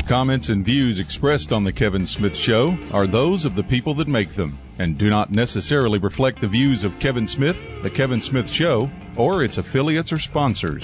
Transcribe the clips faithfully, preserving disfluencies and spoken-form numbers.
comments and views expressed on The Kevin Smith Show are those of the people that make them and do not necessarily reflect the views of Kevin Smith, The Kevin Smith Show, or its affiliates or sponsors.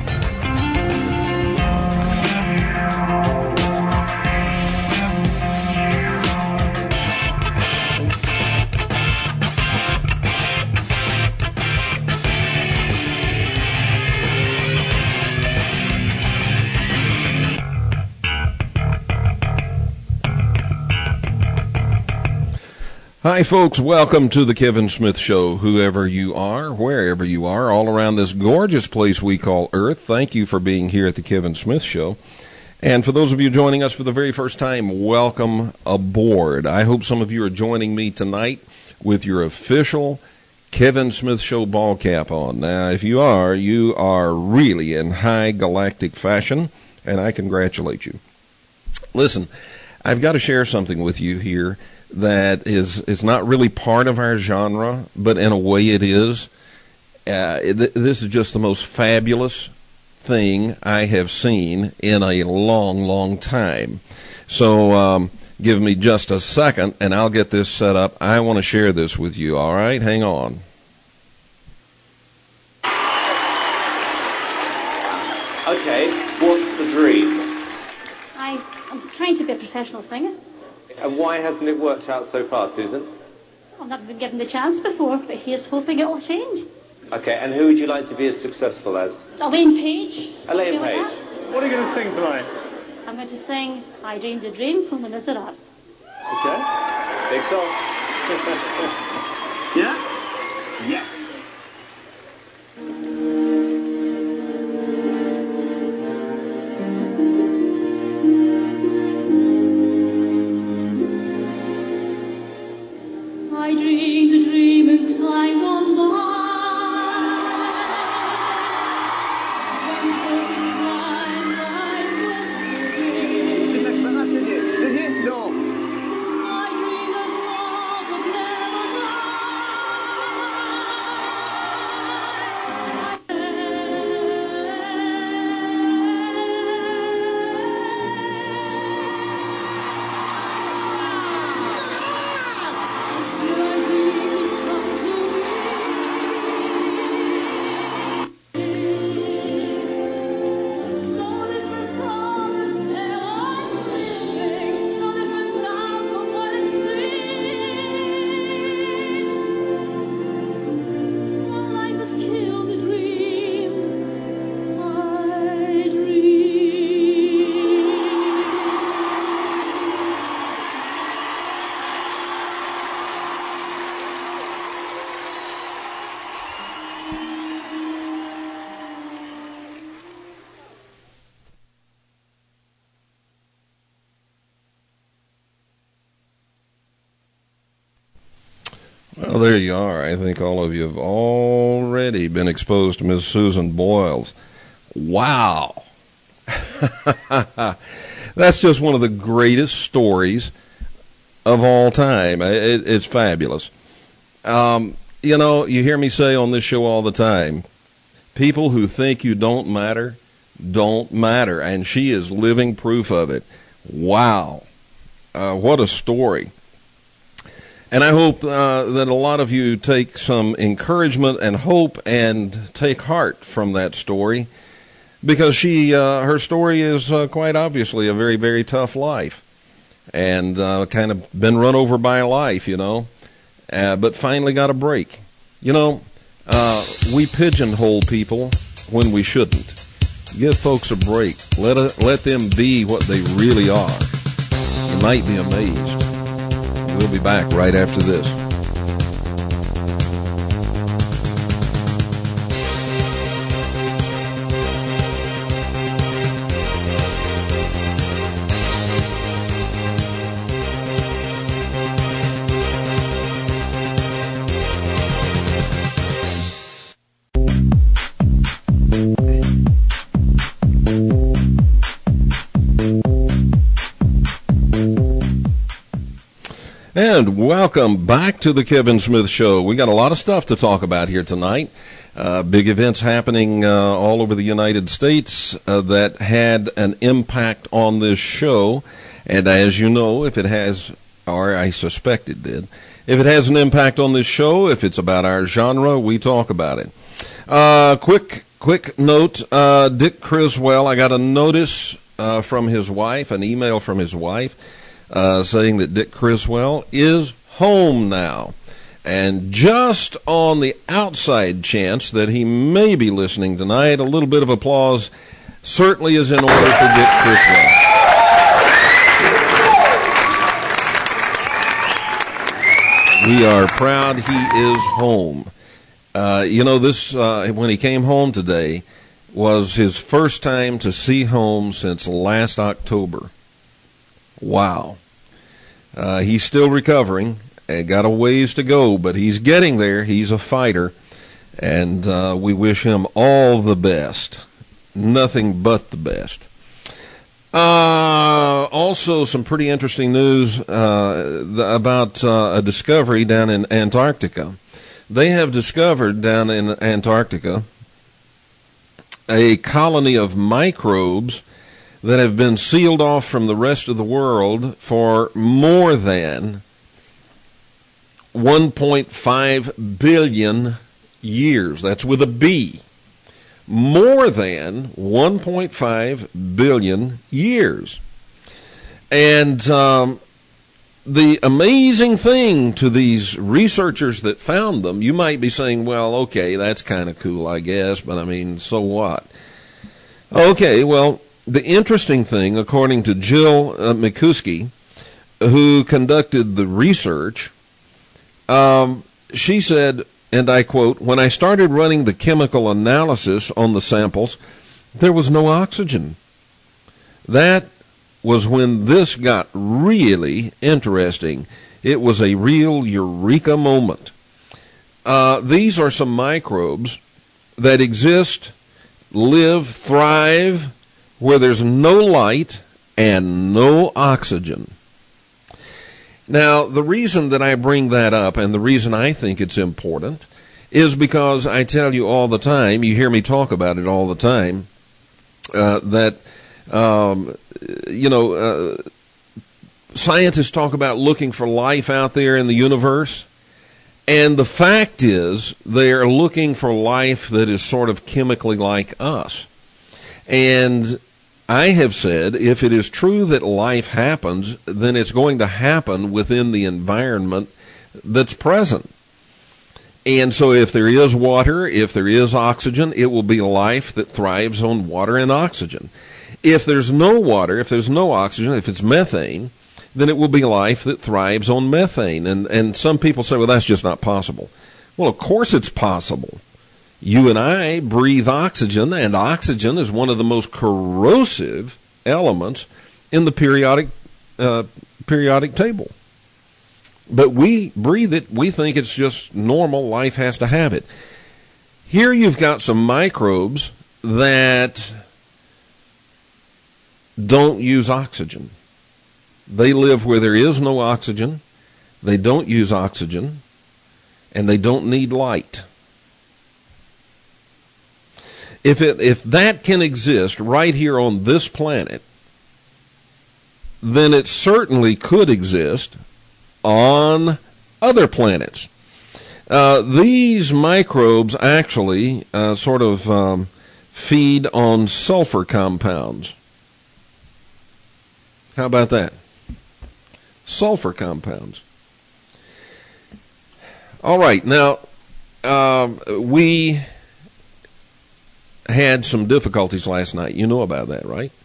Hi, folks. Welcome to the Kevin Smith Show. Whoever you are, wherever you are, all around this gorgeous place we call Earth, thank you for being here at the Kevin Smith Show. And for those of you joining us for the very first time, welcome aboard. I hope some of you are joining me tonight with your official Kevin Smith Show ball cap on. Now, if you are, you are really in high galactic fashion, and I congratulate you. Listen, I've got to share something with you here that is is not really part of our genre, but in a way it is. Uh, th- this is just the most fabulous thing I have seen in a long, long time. So um, give me just a second, and I'll get this set up. I want to share this with you, all right? Hang on. Okay, what's the dream? I, I'm trying to be a professional singer. And why hasn't it worked out so far, Susan? I've never been given the chance before, but here's hoping it'll change. Okay, and who would you like to be as successful as? Elaine Page. Elaine Page. Like what are you going to sing tonight? I'm going to sing I Dreamed a Dream from Les Miserables. Okay, big song. Yeah? Yes. I dreamed a dream in time gone by. You didn't expect that, did you? Did you? No. I dreamed that love would never Well, there you are. I think all of you have already been exposed to Miss Susan Boyles. Wow. That's just one of the greatest stories of all time. It, it's fabulous. Um, you know, you hear me say on this show all the time, people who think you don't matter, don't matter. And she is living proof of it. Wow. Uh, what a story. And I hope uh, that a lot of you take some encouragement and hope and take heart from that story, because she, uh, her story is uh, quite obviously a very, very tough life, and uh, kind of been run over by life, you know, uh, but finally got a break. You know, uh, we pigeonhole people when we shouldn't. Give folks a break. Let a, let them be what they really are. You might be amazed. We'll be back right after this. And welcome back to the Kevin Smith Show. We got a lot of stuff to talk about here tonight. Uh, big events happening uh, all over the United States uh, that had an impact on this show. And as you know, if it has, or I suspect it did, if it has an impact on this show, if it's about our genre, we talk about it. Uh, quick, quick note, uh, Dick Criswell, I got a notice uh, from his wife, an email from his wife, uh, saying that Dick Criswell is home now. And just on the outside chance that he may be listening tonight, a little bit of applause certainly is in order for Dick Criswell. We are proud he is home. Uh, you know, this, uh, when he came home today, was his first time to see home since last October. Wow. Uh, he's still recovering. Uh, got a ways to go, but he's getting there. He's a fighter, and uh, we wish him all the best. Nothing but the best. Uh, also, some pretty interesting news uh, the, about uh, a discovery down in Antarctica. They have discovered down in Antarctica a colony of microbes that have been sealed off from the rest of the world for more than one point five billion years. That's with a B. More than one point five billion years. And um, the amazing thing to these researchers that found them, you might be saying, well, okay, that's kind of cool, I guess, but I mean, so what? Okay, well, the interesting thing, according to Jill uh, McCuskey, who conducted the research, um, she said, and I quote, "When I started running the chemical analysis on the samples, there was no oxygen. That was when this got really interesting. It was a real eureka moment. Uh, these are some microbes that exist, live, thrive, where there's no light and no oxygen." Now, the reason that I bring that up and the reason I think it's important is because I tell you all the time, you hear me talk about it all the time, uh, that, um, you know, uh, scientists talk about looking for life out there in the universe. And the fact is, they're looking for life that is sort of chemically like us. And I have said, if it is true that life happens, then it's going to happen within the environment that's present. And so if there is water, if there is oxygen, it will be life that thrives on water and oxygen. If there's no water, if there's no oxygen, if it's methane, then it will be life that thrives on methane. And, and some people say, well, that's just not possible. Well, of course it's possible. You and I breathe oxygen, and oxygen is one of the most corrosive elements in the periodic uh, periodic table. But we breathe it. We think it's just normal. Life has to have it. Here you've got some microbes that don't use oxygen. They live where there is no oxygen. They don't use oxygen, and they don't need light. If it, if that can exist right here on this planet, then it certainly could exist on other planets. Uh, these microbes actually uh, sort of um, feed on sulfur compounds. How about that? Sulfur compounds. All right, now um, we had some difficulties last night. You know about that, right?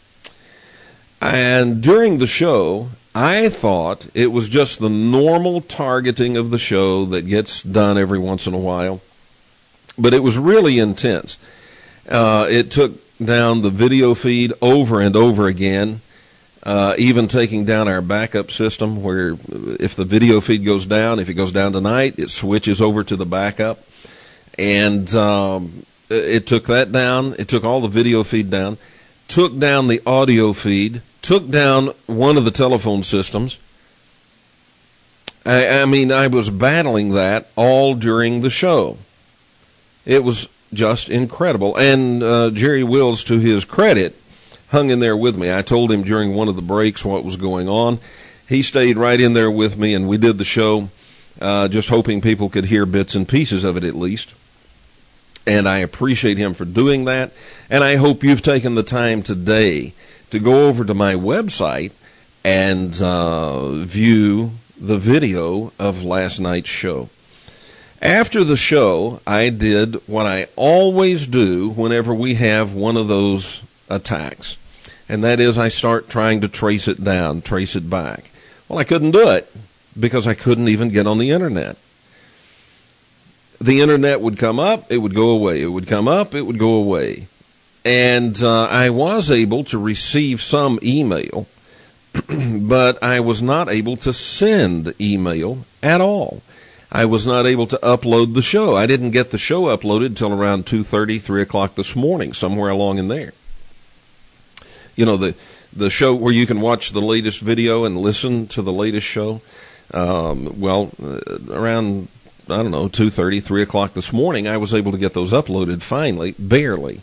And during the show, I thought it was just the normal targeting of the show that gets done every once in a while. But it was really intense. Uh, it took down the video feed over and over again, uh, even taking down our backup system where if the video feed goes down, if it goes down tonight, it switches over to the backup. And um it took that down. It took all the video feed down, took down the audio feed, took down one of the telephone systems. I, I mean, I was battling that all during the show. It was just incredible. And uh, Jerry Wills, to his credit, hung in there with me. I told him during one of the breaks what was going on. He stayed right in there with me, and we did the show, uh, just hoping people could hear bits and pieces of it at least. And I appreciate him for doing that. And I hope you've taken the time today to go over to my website and uh, view the video of last night's show. After the show, I did what I always do whenever we have one of those attacks. And that is I start trying to trace it down, trace it back. Well, I couldn't do it because I couldn't even get on the internet. The internet would come up, it would go away. It would come up, it would go away. And uh, I was able to receive some email, but I was not able to send email at all. I was not able to upload the show. I didn't get the show uploaded until around two thirty, three o'clock this morning, somewhere along in there. You know, the the show where you can watch the latest video and listen to the latest show. Um, well, uh, around, I don't know, two thirty, three o'clock this morning, I was able to get those uploaded finally, barely.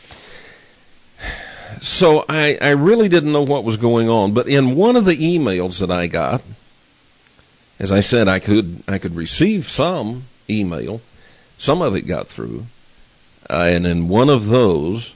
So I, I really didn't know what was going on. But in one of the emails that I got, as I said, I could I could receive some email. Some of it got through. Uh, and in one of those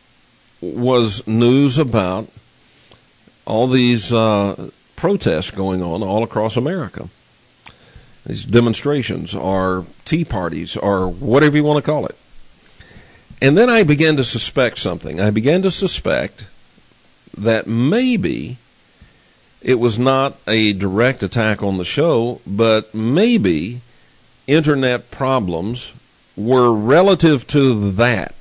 was news about all these uh, protests going on all across America. These demonstrations or tea parties or whatever you want to call it. And then I began to suspect something. I began to suspect that maybe it was not a direct attack on the show, but maybe internet problems were relative to that,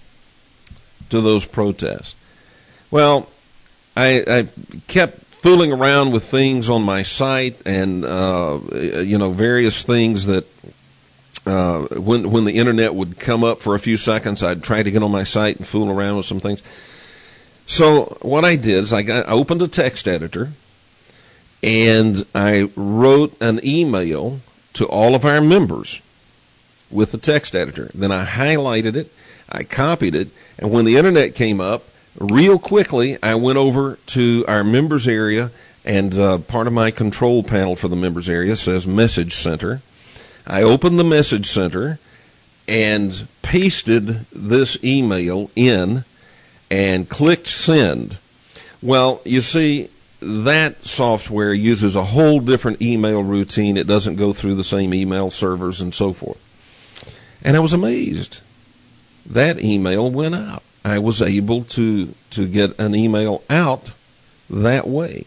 to those protests. Well, I, I kept fooling around with things on my site and, uh, you know, various things that uh, when when the internet would come up for a few seconds, I'd try to get on my site and fool around with some things. So what I did is I, got, I opened a text editor and I wrote an email to all of our members with the text editor. Then I highlighted it, I copied it, and when the internet came up, real quickly I went over to our members area, and uh, part of my control panel for the members area says Message Center. I opened the Message Center and pasted this email in and clicked send. Well, you see, that software uses a whole different email routine. It doesn't go through the same email servers and so forth. And I was amazed. That email went out. I was able to, to get an email out that way.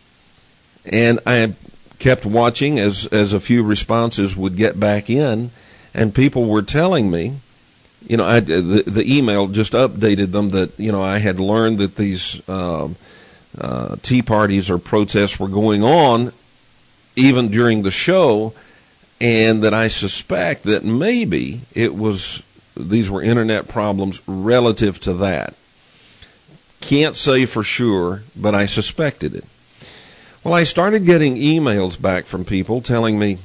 And I kept watching as, as a few responses would get back in, and people were telling me, you know, I, the, the email just updated them that, you know, I had learned that these uh, uh, tea parties or protests were going on even during the show, and that I suspect that maybe it was, these were internet problems relative to that. Can't say for sure, but I suspected it. Well, I started getting emails back from people telling me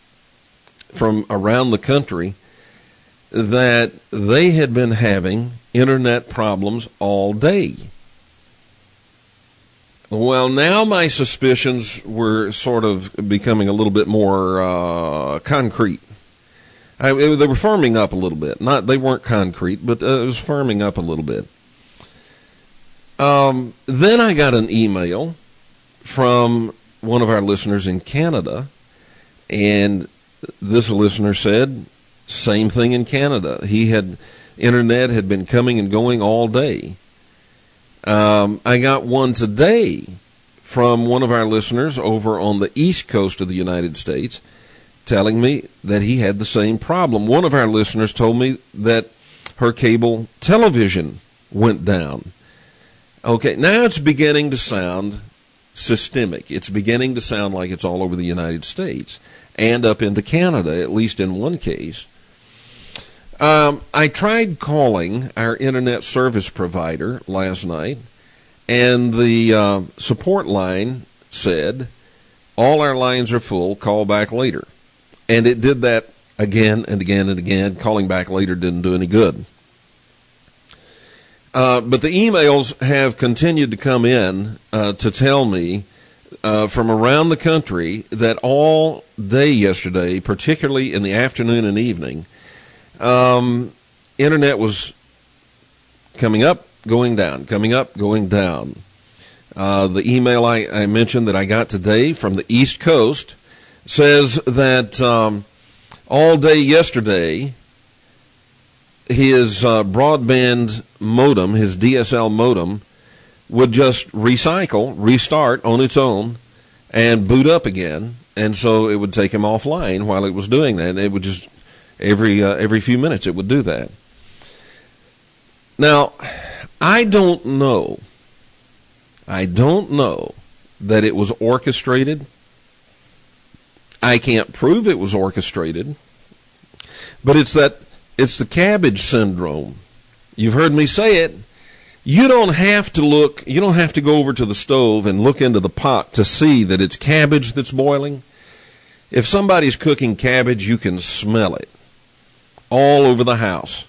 from around the country that they had been having internet problems all day. Well, now my suspicions were sort of becoming a little bit more uh, concrete. I, it, they were firming up a little bit. Not they weren't concrete, but uh, it was firming up a little bit. Um, then I got an email from one of our listeners in Canada, and this listener said, same thing in Canada. He had, internet had been coming and going all day. Um, I got one today from one of our listeners over on the east coast of the United States telling me that he had the same problem. One of our listeners told me that her cable television went down. Okay, now it's beginning to sound systemic. It's beginning to sound like it's all over the United States and up into Canada, at least in one case. Um, I tried calling our internet service provider last night, and the uh, support line said All our lines are full. Call back later. And it did that again and again and again. Calling back later didn't do any good. Uh, but the emails have continued to come in uh, to tell me uh, from around the country that all day yesterday, particularly in the afternoon and evening, um, internet was coming up, going down, coming up, going down. Uh, the email I, I mentioned that I got today from the East Coast says that um, all day yesterday, his uh, broadband modem, his D S L modem, would just recycle, restart on its own, and boot up again. And so it would take him offline while it was doing that. And it would just, every uh, every few minutes, it would do that. Now, I don't know. I don't know that it was orchestrated. I can't prove it was orchestrated. But it's that, it's the cabbage syndrome. You've heard me say it. You don't have to look, you don't have to go over to the stove and look into the pot to see that it's cabbage that's boiling. If somebody's cooking cabbage, you can smell it all over the house.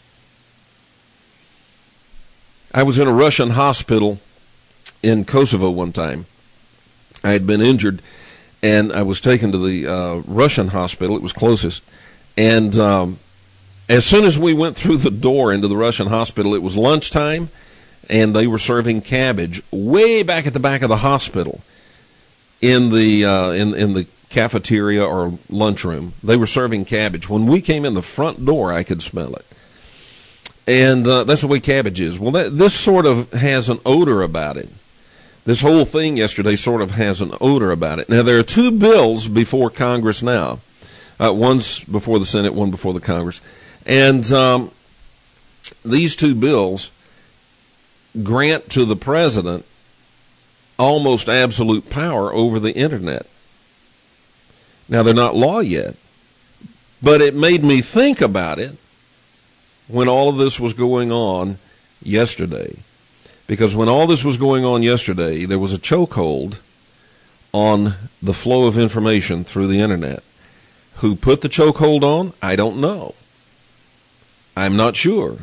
I was in a Russian hospital in Kosovo one time. I had been injured, and I was taken to the uh, Russian hospital. It was closest. And um, as soon as we went through the door into the Russian hospital, it was lunchtime, and they were serving cabbage way back at the back of the hospital in the uh, in in the cafeteria or lunchroom. They were serving cabbage. When we came in the front door, I could smell it. And uh, that's the way cabbage is. Well, that, this sort of has an odor about it. This whole thing yesterday sort of has an odor about it. Now, there are two bills before Congress now. Uh, one's before the Senate, one before the Congress. And um, these two bills grant to the president almost absolute power over the Internet. Now, they're not law yet, but it made me think about it when all of this was going on yesterday. Because when all this was going on yesterday, there was a chokehold on the flow of information through the Internet. Who put the chokehold on? I don't know. I'm not sure.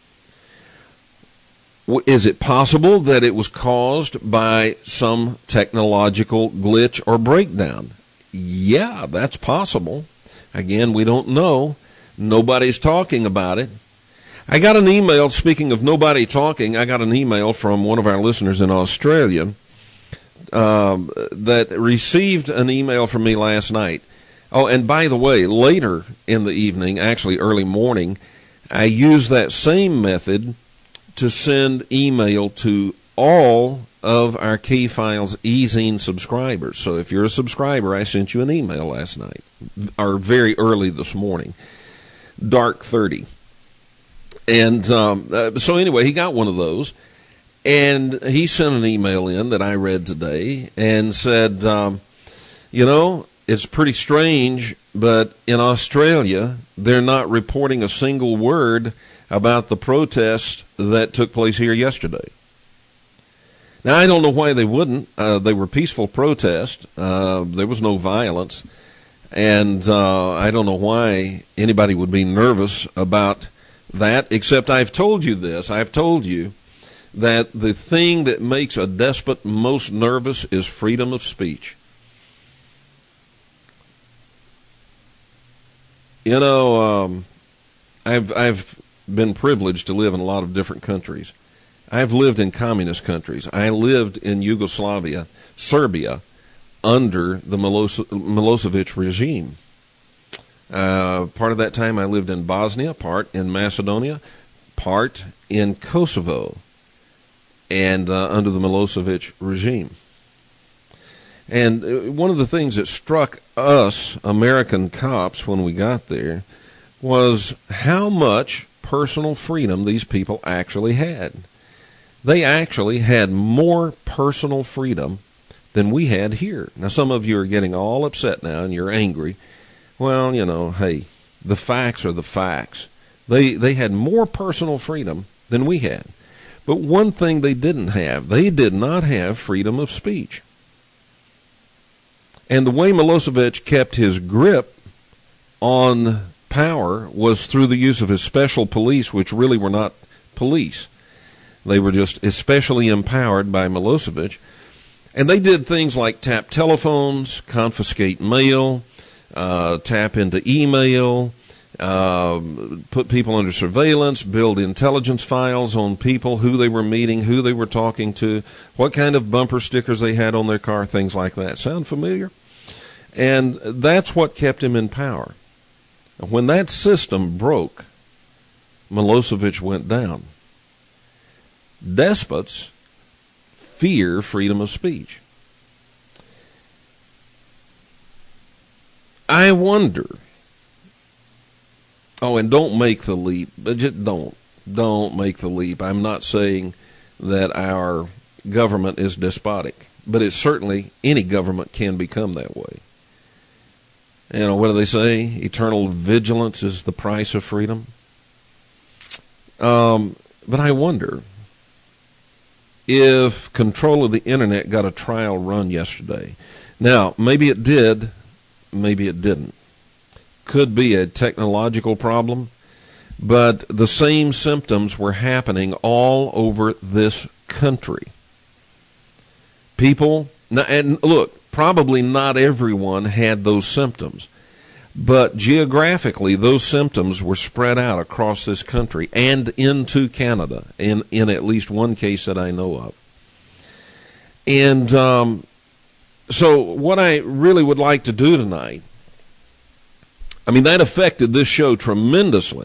Is it possible that it was caused by some technological glitch or breakdown? Yeah, that's possible. Again, we don't know. Nobody's talking about it. I got an email, speaking of nobody talking, I got an email from one of our listeners in Australia um, that received an email from me last night. Oh, and by the way, later in the evening, actually early morning, I used that same method to send email to all of our Key Files e-zine subscribers. So if you're a subscriber, I sent you an email last night, or very early this morning, dark thirty. And um, uh, so anyway, he got one of those, and he sent an email in that I read today and said, um, you know, it's pretty strange, but in Australia, they're not reporting a single word about the protests that took place here yesterday. Now, I don't know why they wouldn't. Uh, they were peaceful protests. Uh, there was no violence. And uh, I don't know why anybody would be nervous about that, except I've told you this. I've told you that the thing that makes a despot most nervous is freedom of speech. You know, um, I've I've been privileged to live in a lot of different countries. I've lived in communist countries. I lived in Yugoslavia, Serbia, under the Milos- Milosevic regime. Uh, part of that time I lived in Bosnia, part in Macedonia, part in Kosovo, and uh, under the Milosevic regime. And one of the things that struck us American cops when we got there was how much personal freedom these people actually had. They actually had more personal freedom than we had here. Now, some of you are getting all upset now and you're angry. Well, you know, hey, the facts are the facts. They they had more personal freedom than we had. But one thing they didn't have, they did not have freedom of speech. And the way Milosevic kept his grip on power was through the use of his special police, which really were not police. They were just especially empowered by Milosevic. And they did things like tap telephones, confiscate mail, uh, tap into email, uh, put people under surveillance, build intelligence files on people, who they were meeting, who they were talking to, what kind of bumper stickers they had on their car, things like that. Sound familiar? And that's what kept him in power. When that system broke, Milosevic went down. Despots fear freedom of speech. I wonder, oh, and don't make the leap, but just don't, don't make the leap. I'm not saying that our government is despotic, but it's certainly, any government can become that way. You know, what do they say? Eternal vigilance is the price of freedom. Um, but I wonder if control of the internet got a trial run yesterday. Now, maybe it did, maybe it didn't. Could be a technological problem, but the same symptoms were happening all over this country. People, and look, probably not everyone had those symptoms, but geographically those symptoms were spread out across this country and into Canada in, in at least one case that I know of. And um, so what I really would like to do tonight, I mean, that affected this show tremendously.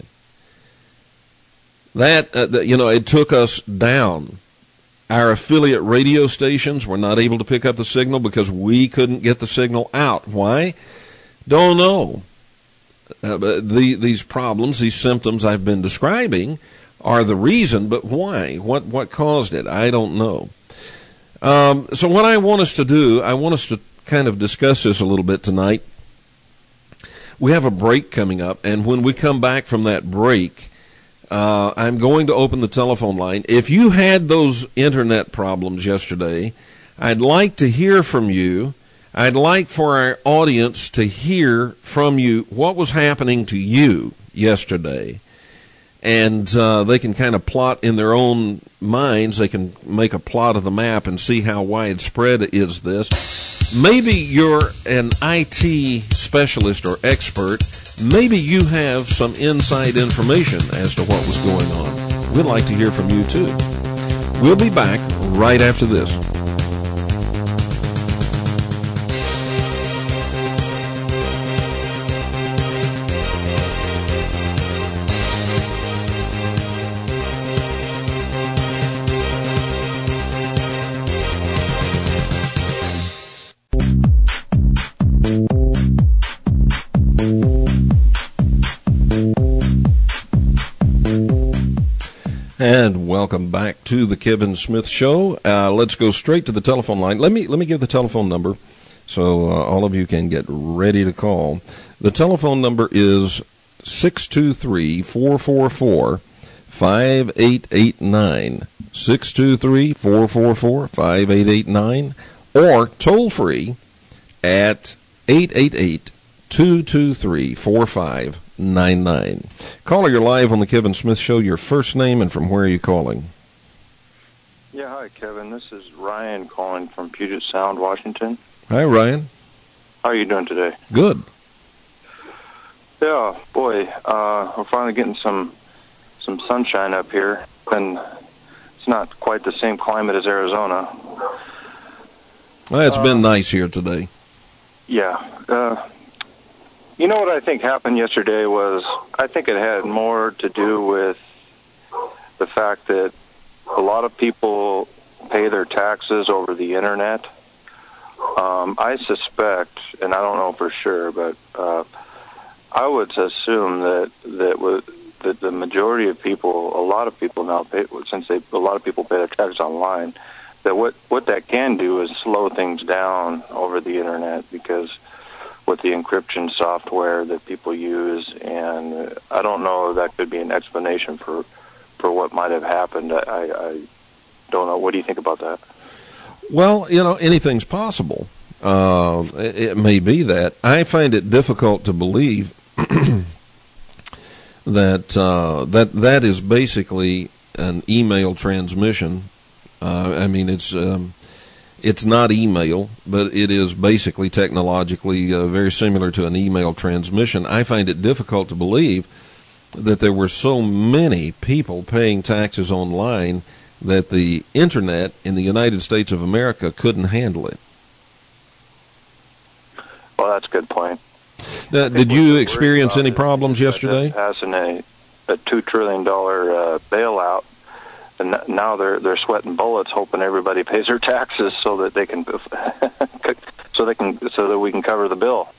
That, uh, that, you know, it took us down. Our affiliate radio stations were not able to pick up the signal because we couldn't get the signal out. Why? Don't know. Uh, the, these problems, these symptoms I've been describing are the reason, but why? What what caused it? I don't know. Um, so what I want us to do, I want us to kind of discuss this a little bit tonight. We have a break coming up, and when we come back from that break, Uh, I'm going to open the telephone line. If you had those internet problems yesterday, I'd like to hear from you. I'd like for our audience to hear from you what was happening to you yesterday. And uh, they can kind of plot in their own minds. They can make a plot of the map and see how widespread is this. Maybe you're an I T specialist or expert. Maybe you have some inside information as to what was going on. We'd like to hear from you, too. We'll be back right after this. And welcome back to the Kevin Smith Show. Uh, let's go straight to the telephone line. Let me let me give the telephone number so uh, all of you can get ready to call. The telephone number is six two three, four four four, five eight eight nine. six two three, four four four, five eight eight nine, or toll free at eight eight eight, two two three, four five nine nine. Caller, you're live on the Kevin Smith Show. Your first name and from where are you calling? Yeah, hi, Kevin. This is Ryan calling from Puget Sound, Washington. Hi, Ryan. How are you doing today? Good. Yeah, boy, uh, we're finally getting some some sunshine up here, and it's not quite the same climate as Arizona. Well, it's uh, been nice here today. Yeah. Uh, you know what I think happened yesterday was, I think it had more to do with the fact that a lot of people pay their taxes over the internet. Um, I suspect, and I don't know for sure, but uh, I would assume that that, with, that the majority of people, a lot of people now pay, since they, a lot of people pay their taxes online, that what, what that can do is slow things down over the internet, because with the encryption software that people use, and I don't know if that could be an explanation for, for what might have happened. I, I don't know. What do you think about that? Well, you know, anything's possible. Uh, it, it may be that. I find it difficult to believe that uh, that that is basically an email transmission. Uh, I mean, it's um, it's not email, but it is basically technologically uh, very similar to an email transmission. I find it difficult to believe that there were so many people paying taxes online that the internet in the United States of America couldn't handle it. Well, that's a good point. Now, did you experience any problems yesterday? Passing a, a two trillion dollar uh, bailout, and now they're they're sweating bullets, hoping everybody pays their taxes so that they can so they can so that we can cover the bill.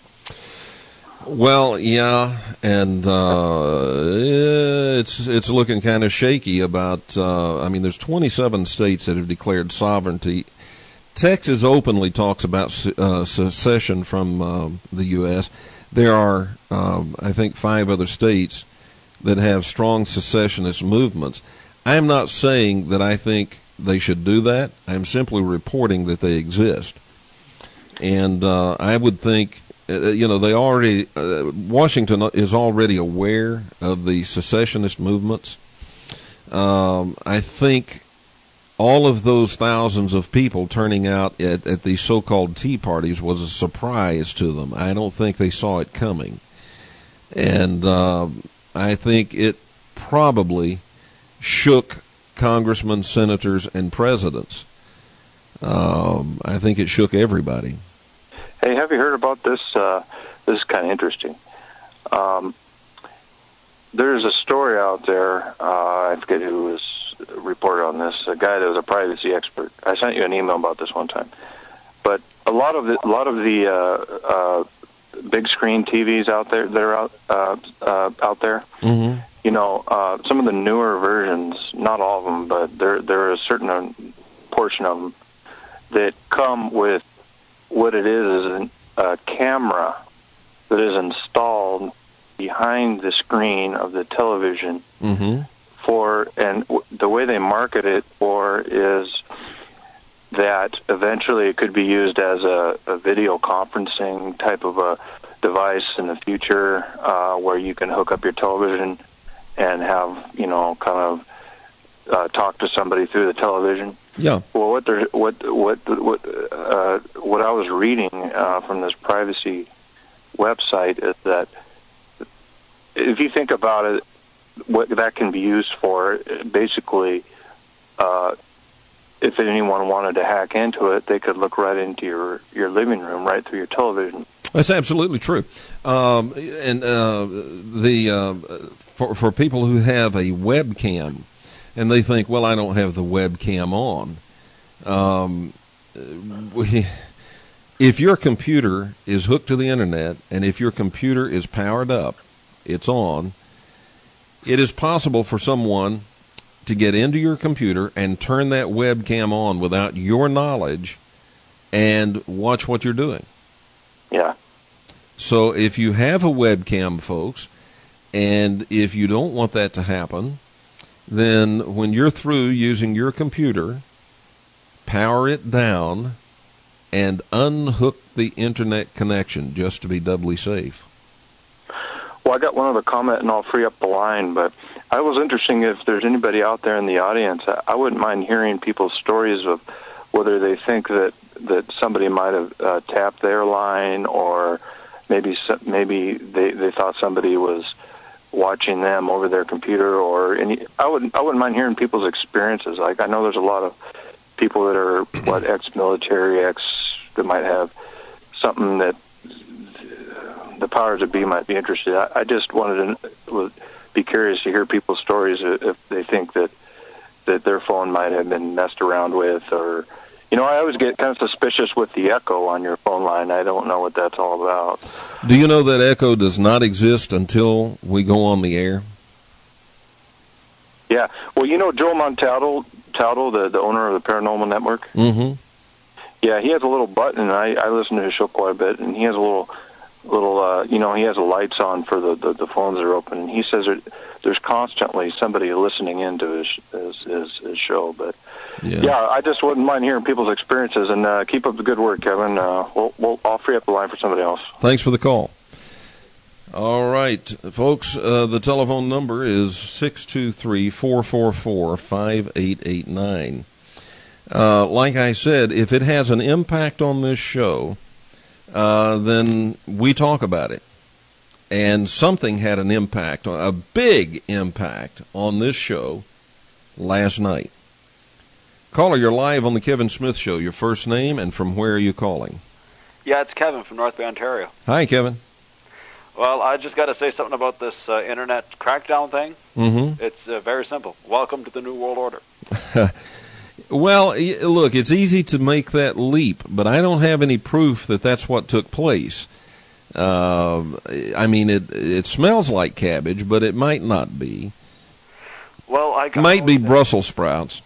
Well, yeah, and uh, it's it's looking kind of shaky about. Uh, I mean, there's twenty-seven states that have declared sovereignty. Texas openly talks about uh, secession from uh, the U S There are, um, I think, five other states that have strong secessionist movements. I'm not saying that I think they should do that. I'm simply reporting that they exist. And uh, I would think, uh, you know, they already, uh, Washington is already aware of the secessionist movements. Um, I think all of those thousands of people turning out at, at the so-called tea parties was a surprise to them. I don't think they saw it coming. And uh, I think it probably shook congressmen, senators, and presidents. Um, I think it shook everybody. Hey, have you heard about this? Uh, this is kind of interesting. Um, there's a story out there, uh, I forget who was reported on this, a guy that was a privacy expert. I sent you an email about this one time. But a lot of the, a lot of the uh, uh, big screen T Vs out there that are out uh, uh, out there, mm-hmm. you know, uh, some of the newer versions, not all of them, but there there is a certain portion of them that come with what it is is a camera that is installed behind the screen of the television. Mm-hmm. For, and w- the way they market it for is that eventually it could be used as a, a video conferencing type of a device in the future, uh, where you can hook up your television and have, you know, kind of uh, talk to somebody through the television. Yeah. Well, what they're, what what what uh, what I was reading uh, from this privacy website is that if you think about it, what that can be used for, basically, uh, if anyone wanted to hack into it, they could look right into your, your living room, right through your television. That's absolutely true. Um, and uh, the uh, for for people who have a webcam, and they think, well, I don't have the webcam on. Um, we, if your computer is hooked to the internet, and if your computer is powered up, it's on. It is possible for someone to get into your computer and turn that webcam on without your knowledge and watch what you're doing. Yeah. So if you have a webcam, folks, and if you don't want that to happen, then when you're through using your computer, power it down and unhook the internet connection just to be doubly safe. Well, I got one other comment, and I'll free up the line, but I was interested if there's anybody out there in the audience. I wouldn't mind hearing people's stories of whether they think that, that somebody might have uh, tapped their line, or maybe maybe they, they thought somebody was watching them over their computer, or any. I wouldn't I wouldn't mind hearing people's experiences. Like, I know there's a lot of people that are what ex-military, ex that might have something that the powers that be might be interested. I, I just wanted to be curious to hear people's stories if they think that that their phone might have been messed around with, or, you know, I always get kind of suspicious with the echo on your phone line. I don't know what that's all about. Do you know that echo does not exist until we go on the air? Yeah. Well, you know Joe Montaldo, Taldo, the, the owner of the Paranormal Network? Mm-hmm. Yeah, he has a little button, and I, I listen to his show quite a bit, and he has a little... little uh you know he has the lights on for the, the the phones that are open, and he says there, there's constantly somebody listening into his his, his his show. But Yeah. Yeah, I just wouldn't mind hearing people's experiences, and uh, keep up the good work, Kevin. Uh, we'll, we'll, I'll free up the line for somebody else. Thanks for the call. All right, folks, uh, the telephone number is six two three, four four four, five eight eight nine. Uh, like I said, if it has an impact on this show, uh, then we talk about it. And something had an impact, a big impact on this show last night. Caller, you're live on the Kevin Smith Show. Your first name and from where are you calling? Yeah, it's Kevin from North Bay, Ontario. Hi, Kevin. Well, I just got to say something about this uh, internet crackdown thing. Mm-hmm. It's uh, very simple. Welcome to the New World Order. Well, look, it's easy to make that leap, but I don't have any proof that that's what took place. Uh, I mean, it it smells like cabbage, but it might not be. Well, I got might be Brussels sprouts.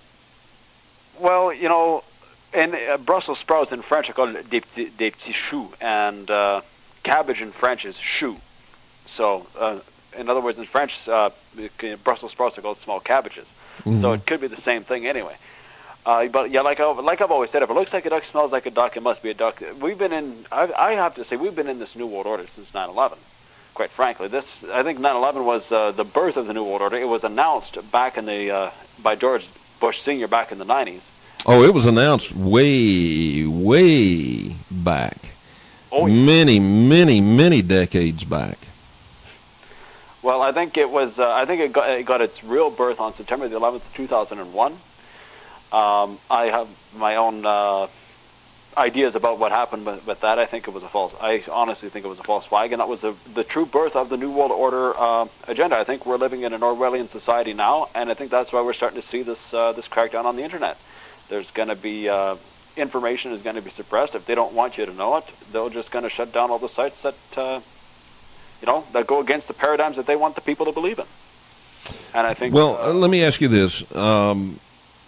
Well, you know, and uh, Brussels sprouts in French are called des, des, des petits choux, and uh, cabbage in French is chou. So, uh, in other words, in French, uh, Brussels sprouts are called small cabbages. Mm-hmm. So it could be the same thing anyway. Uh, but yeah, like I, like I've always said, if it looks like a duck, smells like a duck, it must be a duck. We've been in. I, I have to say, we've been in this New World Order since nine eleven. Quite frankly, this I think nine eleven was uh, the birth of the New World Order. It was announced back in the uh, by George Bush Senior back in the nineties. Oh, it was announced way, way back. Oh, yeah. Many, many, many decades back. Well, I think it was. Uh, I think it got, it got its real birth on September the eleventh, two thousand one. Um, I have my own uh, ideas about what happened with, with that. I think it was a false. I honestly think it was a false flag, and that was the, the true birth of the New World Order uh, agenda. I think we're living in an Orwellian society now, and I think that's why we're starting to see this uh, this crackdown on the internet. There's going to be uh, information is going to be suppressed. If they don't want you to know it, they're just going to shut down all the sites that uh, you know that go against the paradigms that they want the people to believe in. And I think. Well, uh, let me ask you this: um,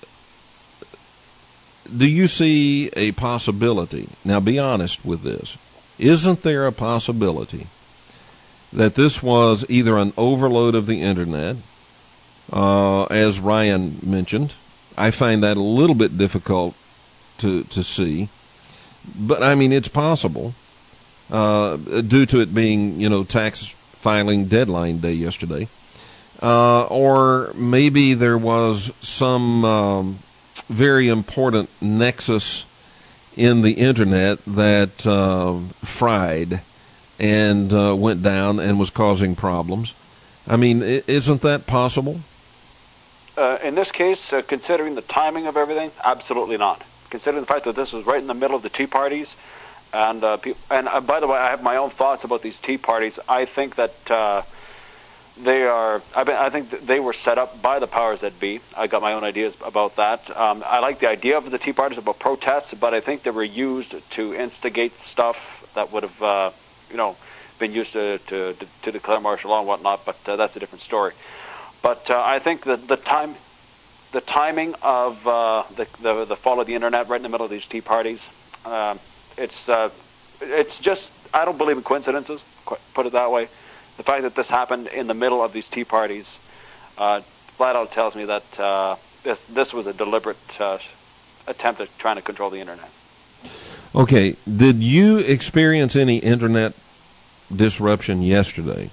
do you see a possibility? Now, be honest with this. Isn't there a possibility that this was either an overload of the internet, uh, as Ryan mentioned? I find that a little bit difficult to to see, but I mean it's possible uh, due to it being you know tax filing deadline day yesterday, uh, or maybe there was some um, very important nexus in the internet that uh, fried and uh, went down and was causing problems. I mean, isn't that possible? Uh, in this case, uh, considering the timing of everything, absolutely not. Considering the fact that this was right in the middle of the tea parties, and uh, pe- and uh, by the way, I have my own thoughts about these tea parties. I think that uh, they are. I, mean, I think that they were set up by the powers that be. I got my own ideas about that. Um, I like the idea of the tea parties about protests, but I think they were used to instigate stuff that would have, uh, you know, been used to to, to declare martial law and whatnot. But uh, that's a different story. But uh, I think that the time, the timing of uh, the, the the fall of the internet, right in the middle of these tea parties, uh, it's uh, it's just I don't believe in coincidences. Put it that way. The fact that this happened in the middle of these tea parties, uh, flat out tells me that uh, this this was a deliberate uh, attempt at trying to control the internet. Okay, did you experience any internet disruption yesterday?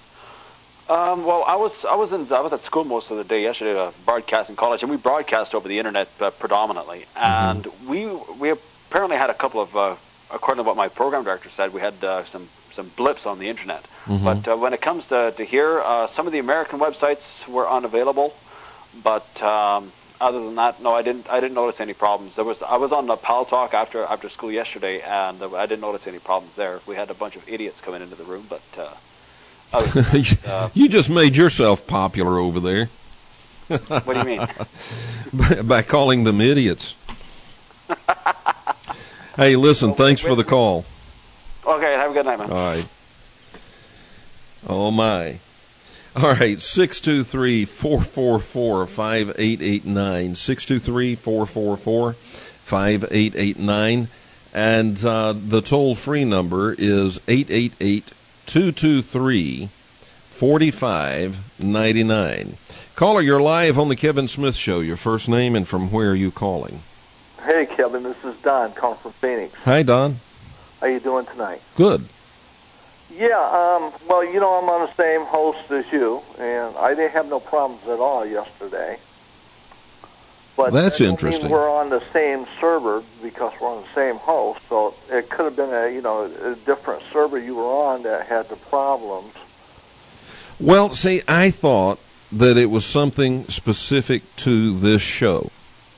Um, well, I was I was in I was at school most of the day yesterday, uh, broadcasting college, and we broadcast over the internet uh, predominantly. And mm-hmm. we we apparently had a couple of, uh, according to what my program director said, we had uh, some some blips on the internet. Mm-hmm. But uh, when it comes to to here, uh, some of the American websites were unavailable. But um, other than that, no, I didn't I didn't notice any problems. There was I was on the Pal Talk after after school yesterday, and uh, I didn't notice any problems there. We had a bunch of idiots coming into the room, but. Uh, Was, uh, you just made yourself popular over there. What do you mean? by, by calling them idiots. Hey, listen, thanks for the call. Okay, have a good night, man. All right. Oh, my. All right, six two three, four four four, five eight eight nine, six two three, four four four, five eight eight nine, and uh, the toll-free number is eight eight eight, two two three, forty-five ninety-nine. Caller, you're live on the Kevin Smith Show. Your first name and from where are you calling? Hey, Kevin, this is Don calling from Phoenix. Hi, Don. How you doing tonight? Good. Yeah, um, well, you know, I'm on the same host as you, and I didn't have no problems at all yesterday. But That's that don't interesting. mean we're on the same server because we're on the same host, so it could have been a, you know, a different server you were on that had the problems. Well, see, I thought that it was something specific to this show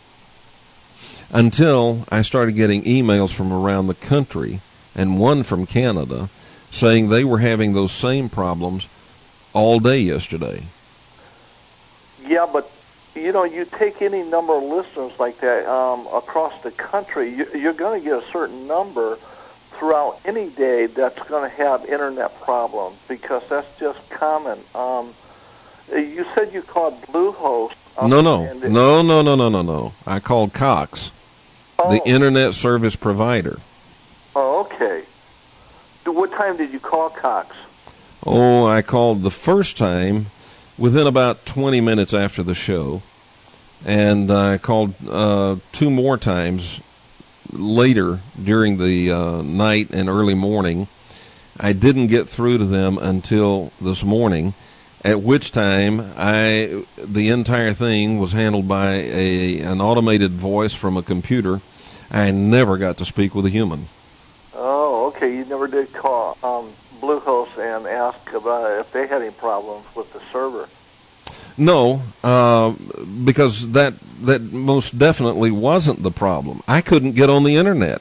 until I started getting emails from around the country, and one from Canada, saying they were having those same problems all day yesterday. Yeah, but, you know, you take any number of listeners like that um, across the country, you, you're going to get a certain number throughout any day that's going to have internet problems because that's just common. Um, you said you called Bluehost. No, no, no, no, no, no, no, no. I called Cox, oh. the internet service provider. Oh, okay. What time did you call Cox? Oh, I called the first time within about twenty minutes after the show, and I called uh, two more times later during the uh, night and early morning. I didn't get through to them until this morning, at which time I the entire thing was handled by a an automated voice from a computer. I never got to speak with a human. Oh, okay. You never did call um, Bluehost and ask about if they had any problems with the server. No, uh, because that that most definitely wasn't the problem. I couldn't get on the internet.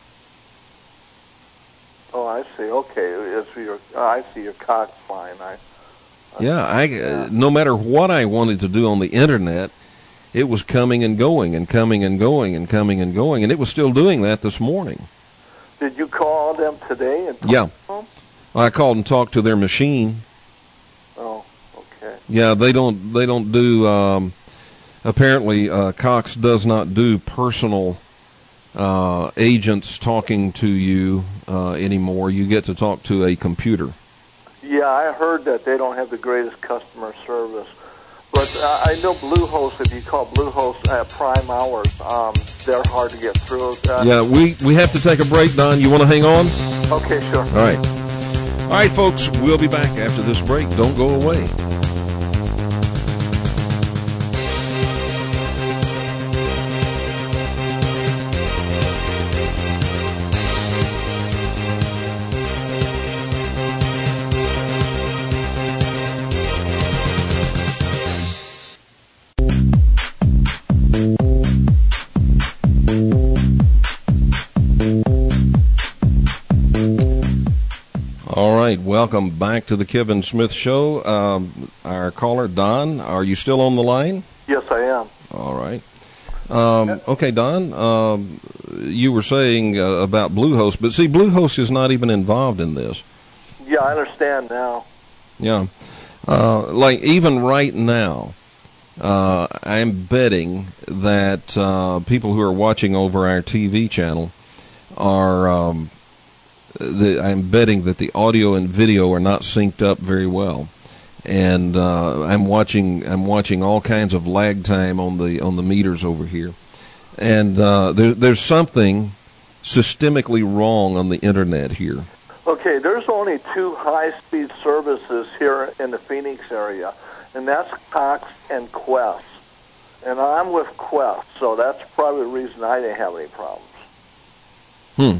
Oh, I see. Okay, it's your. Uh, I see your Cox line. I. Yeah, I. Uh, no matter what I wanted to do on the internet, it was coming and going and coming and going and coming and going, and it was still doing that this morning. Did you call them today and talk yeah. to them? I called and talked to their machine. Oh, okay. Yeah, they don't. They don't do. Um, apparently, uh, Cox does not do personal uh, agents talking to you uh, anymore. You get to talk to a computer. Yeah, I heard that they don't have the greatest customer service. But uh, I know Bluehost, if you call Bluehost at prime hours, um, they're hard to get through. Uh, yeah, we, we have to take a break, Don. You want to hang on? Okay, sure. All right. All right, folks, we'll be back after this break. Don't go away. All right, welcome back to the Kevin Smith Show. Um, our caller, Don, are you still on the line? Yes, I am. All right. Um, okay, Don, um, you were saying uh, about Bluehost, but see, Bluehost is not even involved in this. Yeah, I understand now. Yeah. Uh, like, even right now, uh, I'm betting that uh, people who are watching over our T V channel are... Um, The, I'm betting that the audio and video are not synced up very well, and uh, I'm watching. I'm watching all kinds of lag time on the on the meters over here, and uh, there, there's something systemically wrong on the internet here. Okay, there's only two high-speed services here in the Phoenix area, and that's Cox and Quest. And I'm with Quest, so that's probably the reason I didn't have any problems. Hmm.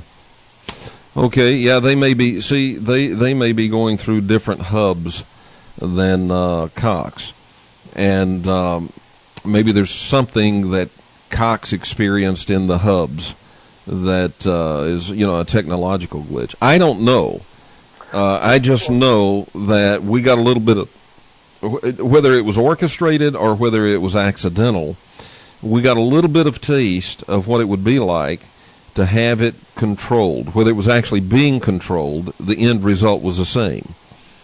Okay, yeah, they may be. See, they, they may be going through different hubs than uh, Cox, and um, maybe there's something that Cox experienced in the hubs that uh, is, you know, a technological glitch. I don't know. Uh, I just know that we got a little bit of, whether it was orchestrated or whether it was accidental, we got a little bit of taste of what it would be like to have it controlled. Whether it was actually being controlled, the end result was the same.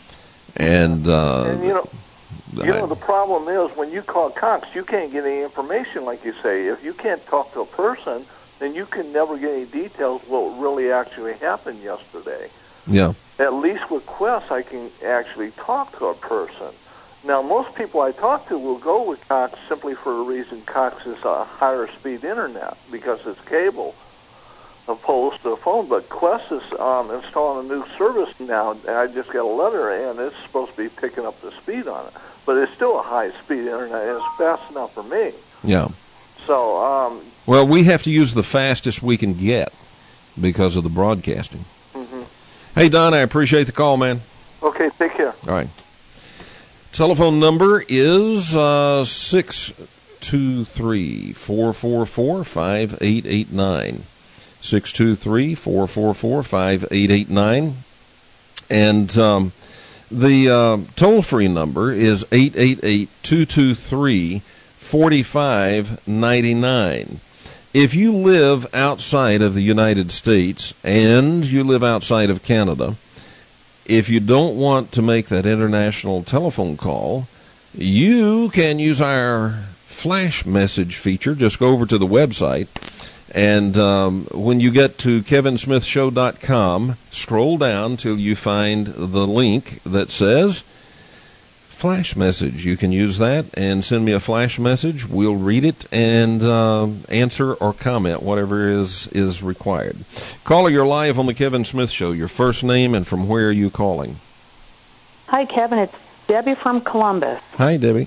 And, uh, and you know, you know, the problem is when you call Cox, you can't get any information, like you say. If you can't talk to a person, then you can never get any details what really actually happened yesterday. Yeah. At least with Quest, I can actually talk to a person. Now, most people I talk to will go with Cox simply for the reason Cox is a higher speed internet because it's cable opposed to a phone. But Quest is um, installing a new service now, and I just got a letter, and it's supposed to be picking up the speed on it. But it's still a high speed internet, and it's fast enough for me. Yeah. So, um, well, we have to use the fastest we can get because of the broadcasting. mm-hmm. Hey, Don, I appreciate the call, man. Okay, take care. All right. Telephone number is uh, six two three, four four four, five eight eight nine. six two three, four four four, five eight eight nine. And um, the uh, toll-free number is eight eight eight, two two three, four five nine nine. If you live outside of the United States and you live outside of Canada, if you don't want to make that international telephone call, you can use our flash message feature. Just go over to the website, and um, when you get to kevin smith show dot com, scroll down till you find the link that says flash message. You can use that and send me a flash message. We'll read it and uh, answer or comment, whatever is is required. Caller, you're live on the Kevin Smith Show. Your first name and from where are you calling? Hi, Kevin. It's Debbie from Columbus. Hi, Debbie.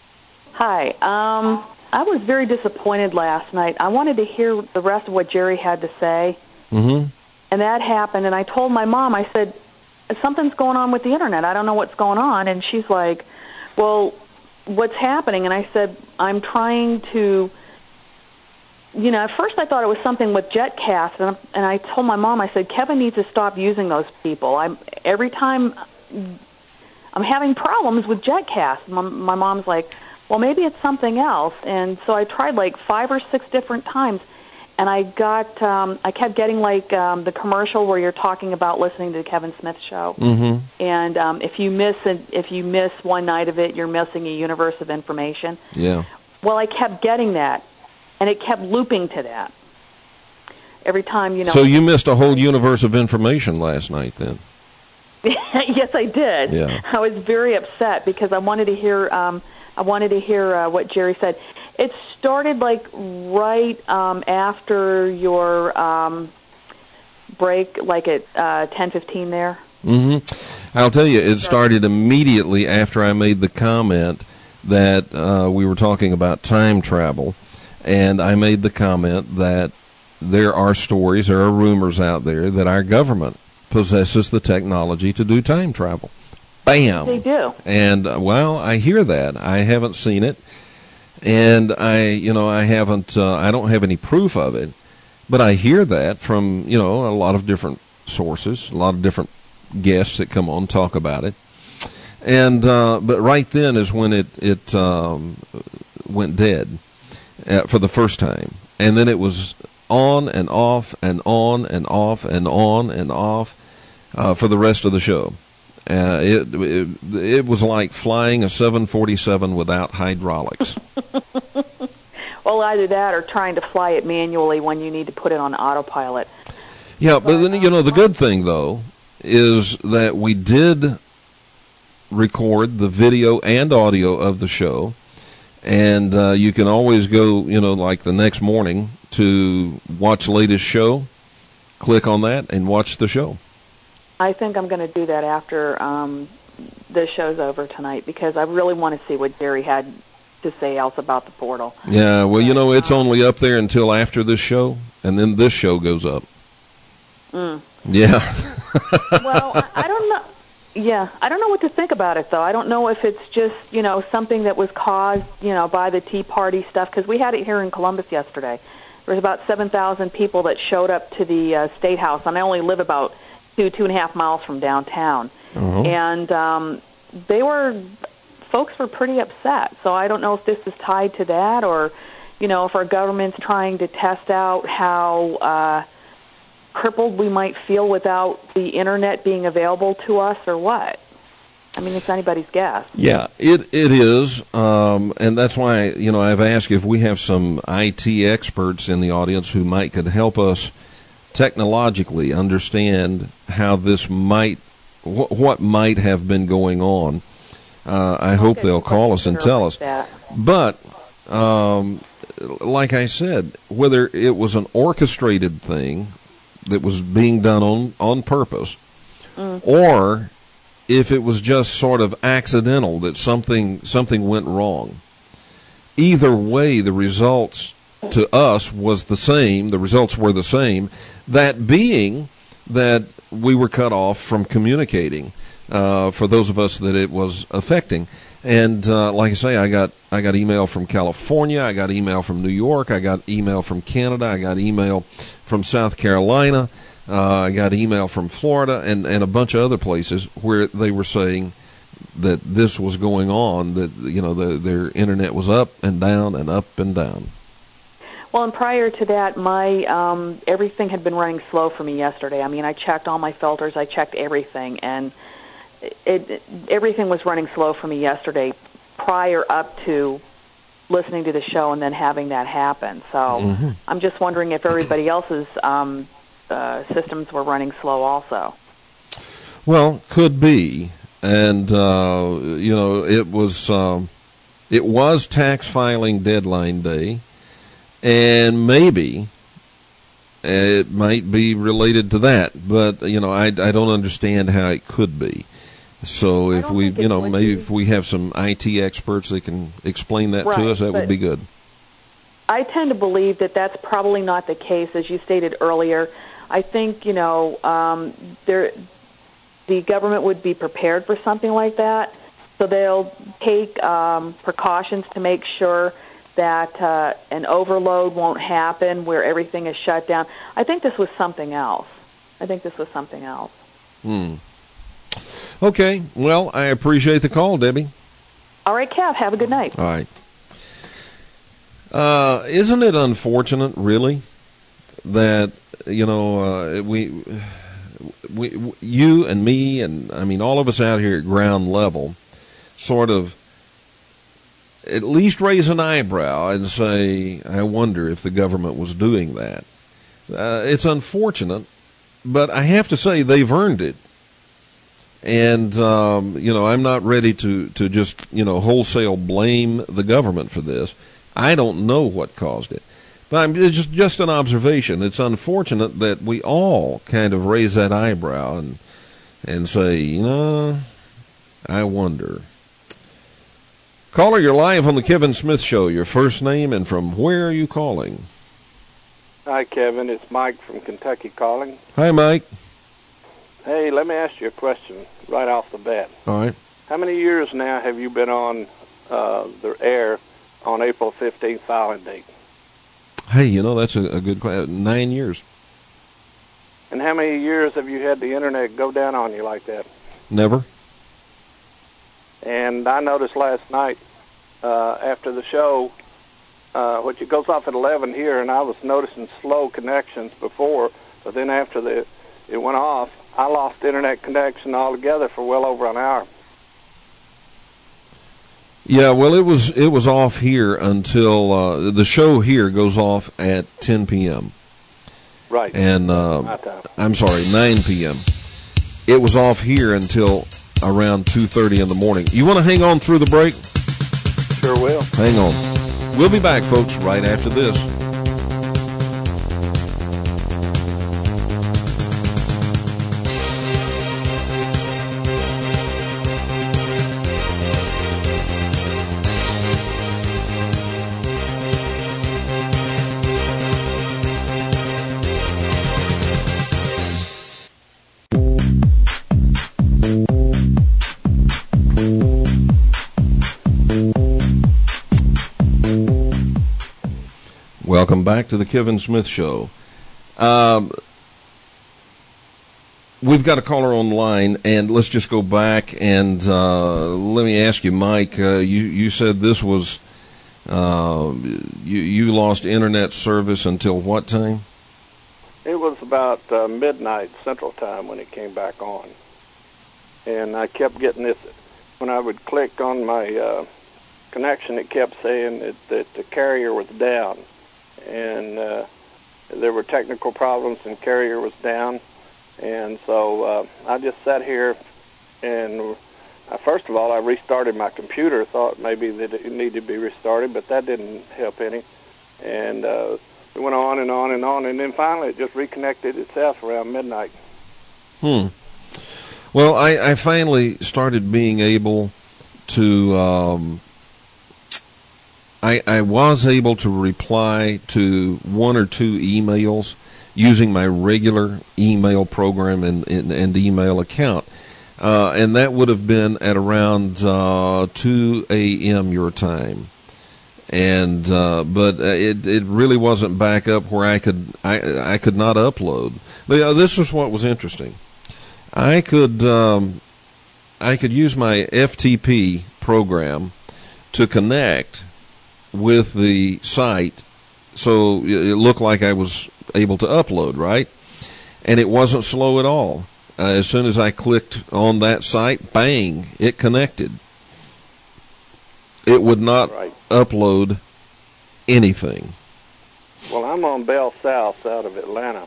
Hi. Um, I was very disappointed last night. I wanted to hear the rest of what Jerry had to say. Mm-hmm. And that happened, and I told my mom, I said, something's going on with the internet. I don't know what's going on. And she's like, well, what's happening? And I said, I'm trying to, you know, at first I thought it was something with JetCast, and, and I told my mom, I said, Kevin needs to stop using those people. I'm every time I'm having problems with JetCast. My, my mom's like, well, maybe it's something else. And so I tried like five or six different times. And I got, um, I kept getting like um, the commercial where you're talking about listening to the Kevin Smith Show, mm-hmm. and um, if you miss an, if you miss one night of it, you're missing a universe of information. Yeah. Well, I kept getting that, and it kept looping to that every time. You know. So you missed a whole universe of information last night, then. Yes, I did. Yeah. I was very upset because I wanted to hear, um, I wanted to hear uh, what Jerry said. It started like right um, after your um, break, like at uh, ten fifteen there. Mm-hmm. I'll tell you, it started immediately after I made the comment that uh, we were talking about time travel, and I made the comment that there are stories, there are rumors out there that our government possesses the technology to do time travel. Bam! They do. And, uh, well, I hear that. I haven't seen it. And I, you know, I haven't, uh, I don't have any proof of it, but I hear that from, you know, a lot of different sources, a lot of different guests that come on talk about it. And, uh, but right then is when it, it, um, went dead uh, for the first time. And then it was on and off and on and off and on and off, uh, for the rest of the show. Uh, it, it it was like flying a seven forty-seven without hydraulics. Well, either that or trying to fly it manually when you need to put it on autopilot. Yeah, but then, you know, the good thing, though, is that we did record the video and audio of the show, and uh, you can always go, you know, like the next morning to watch latest show, click on that, and watch the show. I think I'm going to do that after um, the show's over tonight because I really want to see what Jerry had to say else about the portal. Yeah, well, you know, it's only up there until after this show, and then this show goes up. Mm. Yeah. Well, I, I don't know. Yeah, I don't know what to think about it, though. I don't know if it's just, you know, something that was caused, you know, by the Tea Party stuff, because we had it here in Columbus yesterday. There was about seven thousand people that showed up to the uh, State House, and I only live about two, two and a half miles from downtown. Uh-huh. And um, they were, folks were pretty upset. So I don't know if this is tied to that or, you know, if our government's trying to test out how uh, crippled we might feel without the Internet being available to us or what. I mean, it's anybody's guess. Yeah, it it is, um, and that's why, you know, I've asked if we have some I T experts in the audience who might could help us technologically understand how this might wh- what might have been going on. Uh, I hope Okay, they'll call us and tell us. that. But, um, like I said, whether it was an orchestrated thing that was being done on, on purpose, Mm. or if it was just sort of accidental that something something went wrong. Either way, the results to us was the same. The results were the same. That being that we were cut off from communicating uh, for those of us that it was affecting. And uh, like I say, I got I got email from California, I got email from New York, I got email from Canada, I got email from South Carolina, uh, I got email from Florida, and, and a bunch of other places where they were saying that this was going on, that you know the, their internet was up and down and up and down. Well, and prior to that, my um, everything had been running slow for me yesterday. I mean, I checked all my filters, I checked everything, and it, it everything was running slow for me yesterday prior up to listening to the show and then having that happen. So Mm-hmm. I'm just wondering if everybody else's um, uh, systems were running slow also. Well, could be, and uh, you know it was um, it was tax filing deadline day. And maybe it might be related to that, but you know, I, I don't understand how it could be. So if we, you know, maybe if we have some I T experts that can explain that Right, to us, that would but- be good. I tend to believe that that's probably not the case, as you stated earlier. I think, you know, um, there, the government would be prepared for something like that, so they'll take um, precautions to make sure that uh, an overload won't happen where everything is shut down. I think this was something else. I think this was something else. Hmm. Okay. Well, I appreciate the call, Debbie. All right, Kev, have a good night. All right. Uh, isn't it unfortunate, really, that you know uh, we, we, you and me, and I mean all of us out here at ground level, sort of at least raise an eyebrow and say, I wonder if the government was doing that. Uh, it's unfortunate, but I have to say they've earned it. And, um, you know, I'm not ready to, to just, you know, wholesale blame the government for this. I don't know what caused it. But I'm, it's just, just an observation. It's unfortunate that we all kind of raise that eyebrow and, and say, you know, I wonder. Caller, you're live on the Kevin Smith Show. Your first name and from where are you calling? Hi, Kevin. It's Mike from Kentucky calling. Hi, Mike. Hey, let me ask you a question right off the bat. All right. How many years now have you been on uh, the air on April fifteenth filing date? Hey, you know, that's a, a good question. Nine years. And how many years have you had the Internet go down on you like that? Never. And I noticed last night uh, after the show, uh, which it goes off at eleven here, and I was noticing slow connections before, but then after the it went off, I lost internet connection altogether for well over an hour. Yeah, well, it was it was off here until uh, the show here goes off at ten p.m. Right. And uh, My time. I'm sorry, nine p.m. It was off here until around two thirty in the morning. You want to hang on through the break? Sure will. Hang on. We'll be back, folks, right after this. Welcome back to the Kevin Smith Show. Um, we've got a caller on the line, and let's just go back and uh, let me ask you, Mike. Uh, you you said this was uh, you you lost internet service until what time? It was about uh, midnight Central Time when it came back on, and I kept getting this. When I would click on my uh, connection, it kept saying that, that the carrier was down. And uh, there were technical problems and carrier was down. And so uh, I just sat here And uh, first of all, I restarted my computer, thought maybe that it needed to be restarted, but that didn't help any. And uh, it went on and on and on, and then finally it just reconnected itself around midnight. Hmm. Well, I, I finally started being able to, um, I, I was able to reply to one or two emails using my regular email program and, and, and email account. Uh, and that would have been at around uh, two a.m. your time. And uh, but it it really wasn't back up where I could I I could not upload. This is what was interesting. I could um, I could use my F T P program to connect with the site, so it looked like I was able to upload, right? And it wasn't slow at all. Uh, as soon as I clicked on that site, bang, it connected. It would not right. upload anything. Well, I'm on Bell South out of Atlanta,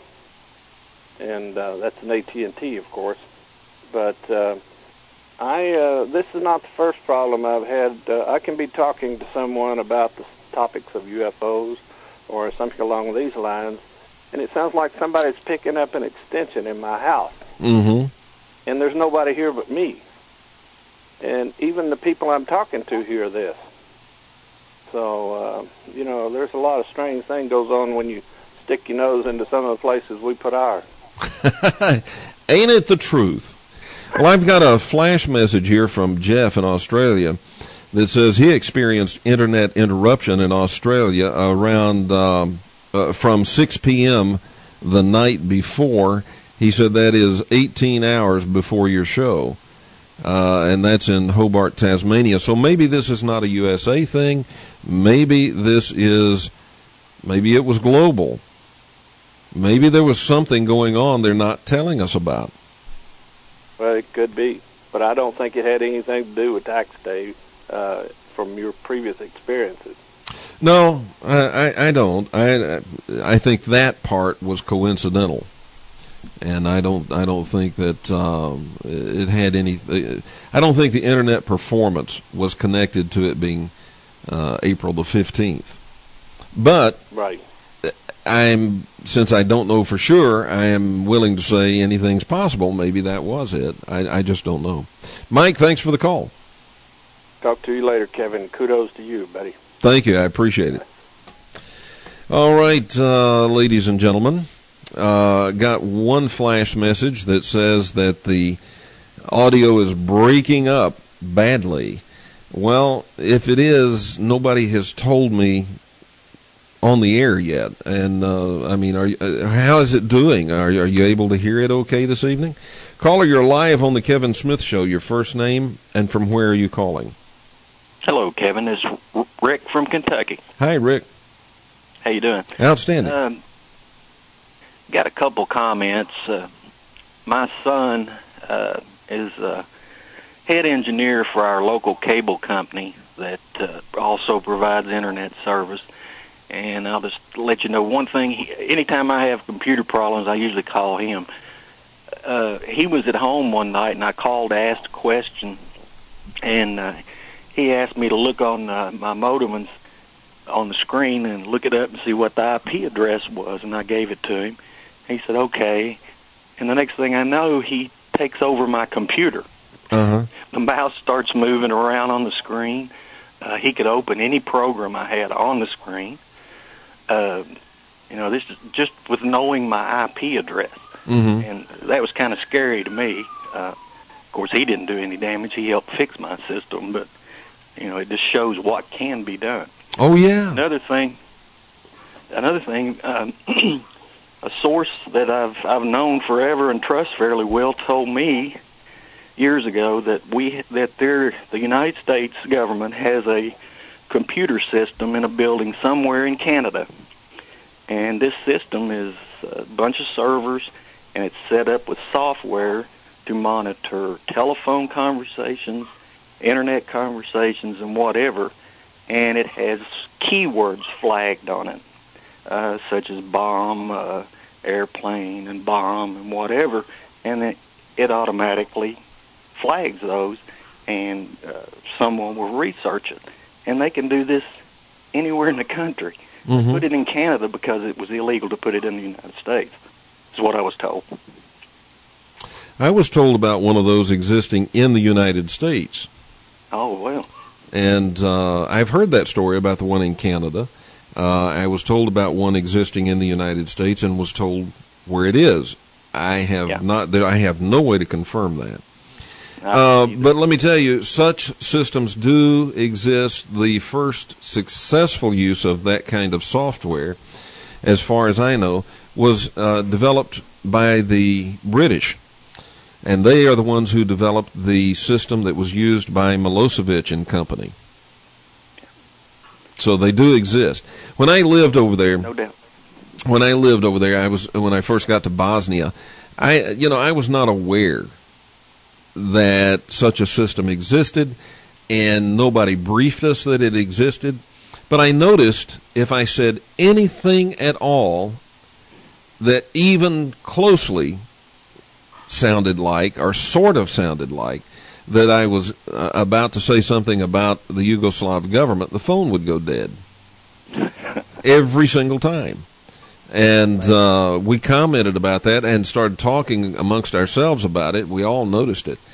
and uh, that's an A T and T, of course. But uh, I uh, this is not the first problem I've had. Uh, I can be talking to someone about the topics of U F Os or something along these lines, and it sounds like somebody's picking up an extension in my house. Mm-hmm. And there's nobody here but me. And even the people I'm talking to hear this. So, uh, you know, there's a lot of strange thing goes on when you stick your nose into some of the places we put ours. Ain't it the truth? Well, I've got a flash message here from Jeff in Australia that says he experienced internet interruption in Australia around um, uh, from six p.m. the night before. He said that is eighteen hours before your show. Uh, and that's in Hobart, Tasmania. So maybe this is not a U S A thing. Maybe this is, maybe it was global. Maybe there was something going on they're not telling us about. Well, it could be. But I don't think it had anything to do with tax day uh, from your previous experiences. No, I, I, I don't. I, I think that part was coincidental. And I don't. I don't think that um, it had any. I don't think the internet performance was connected to it being uh, April the fifteenth. But right. I'm since I don't know for sure, I am willing to say anything's possible. Maybe that was it. I, I just don't know. Mike, thanks for the call. Talk to you later, Kevin. Kudos to you, buddy. Thank you. I appreciate it. All right, uh, ladies and gentlemen. Uh, got one flash message that says that the audio is breaking up badly. Well, if it is, nobody has told me on the air yet. And, uh, I mean, are you, uh, how is it doing? Are, are you able to hear it okay this evening? Caller, you're live on the Kevin Smith Show. Your first name and from where are you calling? Hello, Kevin. It's Rick from Kentucky. Hi, Rick. How you doing? Outstanding. Um, got a couple comments. Uh, my son uh, is a head engineer for our local cable company that uh, also provides internet service. And I'll just let you know one thing. He, anytime I have computer problems, I usually call him. Uh, he was at home one night, and I called to ask a question. And uh, he asked me to look on uh, my modem and, on the screen and look it up and see what the I P address was, and I gave it to him. He said, okay. And the next thing I know, he takes over my computer. Uh-huh. The mouse starts moving around on the screen. Uh, he could open any program I had on the screen. Uh, you know, this is just with knowing my I P address. Mm-hmm. And that was kind of scary to me. Uh, of course, he didn't do any damage. He helped fix my system, but, you know, it just shows what can be done. Oh, yeah. Another thing, another thing, um, a source that I've I've known forever and trust fairly well told me years ago that we that there the United States government has a computer system in a building somewhere in Canada, and this system is a bunch of servers, and it's set up with software to monitor telephone conversations, internet conversations, and whatever, and it has keywords flagged on it, uh, such as bomb, uh, airplane, and bomb, and whatever, and it, it automatically flags those, and uh, someone will research it. And they can do this anywhere in the country. Mm-hmm. They put it in Canada because it was illegal to put it in the United States, is what I was told. I was told about one of those existing in the United States. Oh, well. And uh, I've heard that story about the one in Canada. Uh, I was told about one existing in the United States and was told where it is. I have Yeah. not. I have no way to confirm that. Uh, but let me tell you, such systems do exist. The first successful use of that kind of software, as far as I know, was uh, developed by the British. And they are the ones who developed the system that was used by Milosevic and company. So they do exist. When I lived over there, No doubt. when I lived over there, I was when I first got to Bosnia, I you know I was not aware that such a system existed, and nobody briefed us that it existed. But I noticed if I said anything at all that even closely sounded like, or sort of sounded like, that I was uh, about to say something about the Yugoslav government, the phone would go dead. Every single time. And uh, we commented about that and started talking amongst ourselves about it. We all noticed it.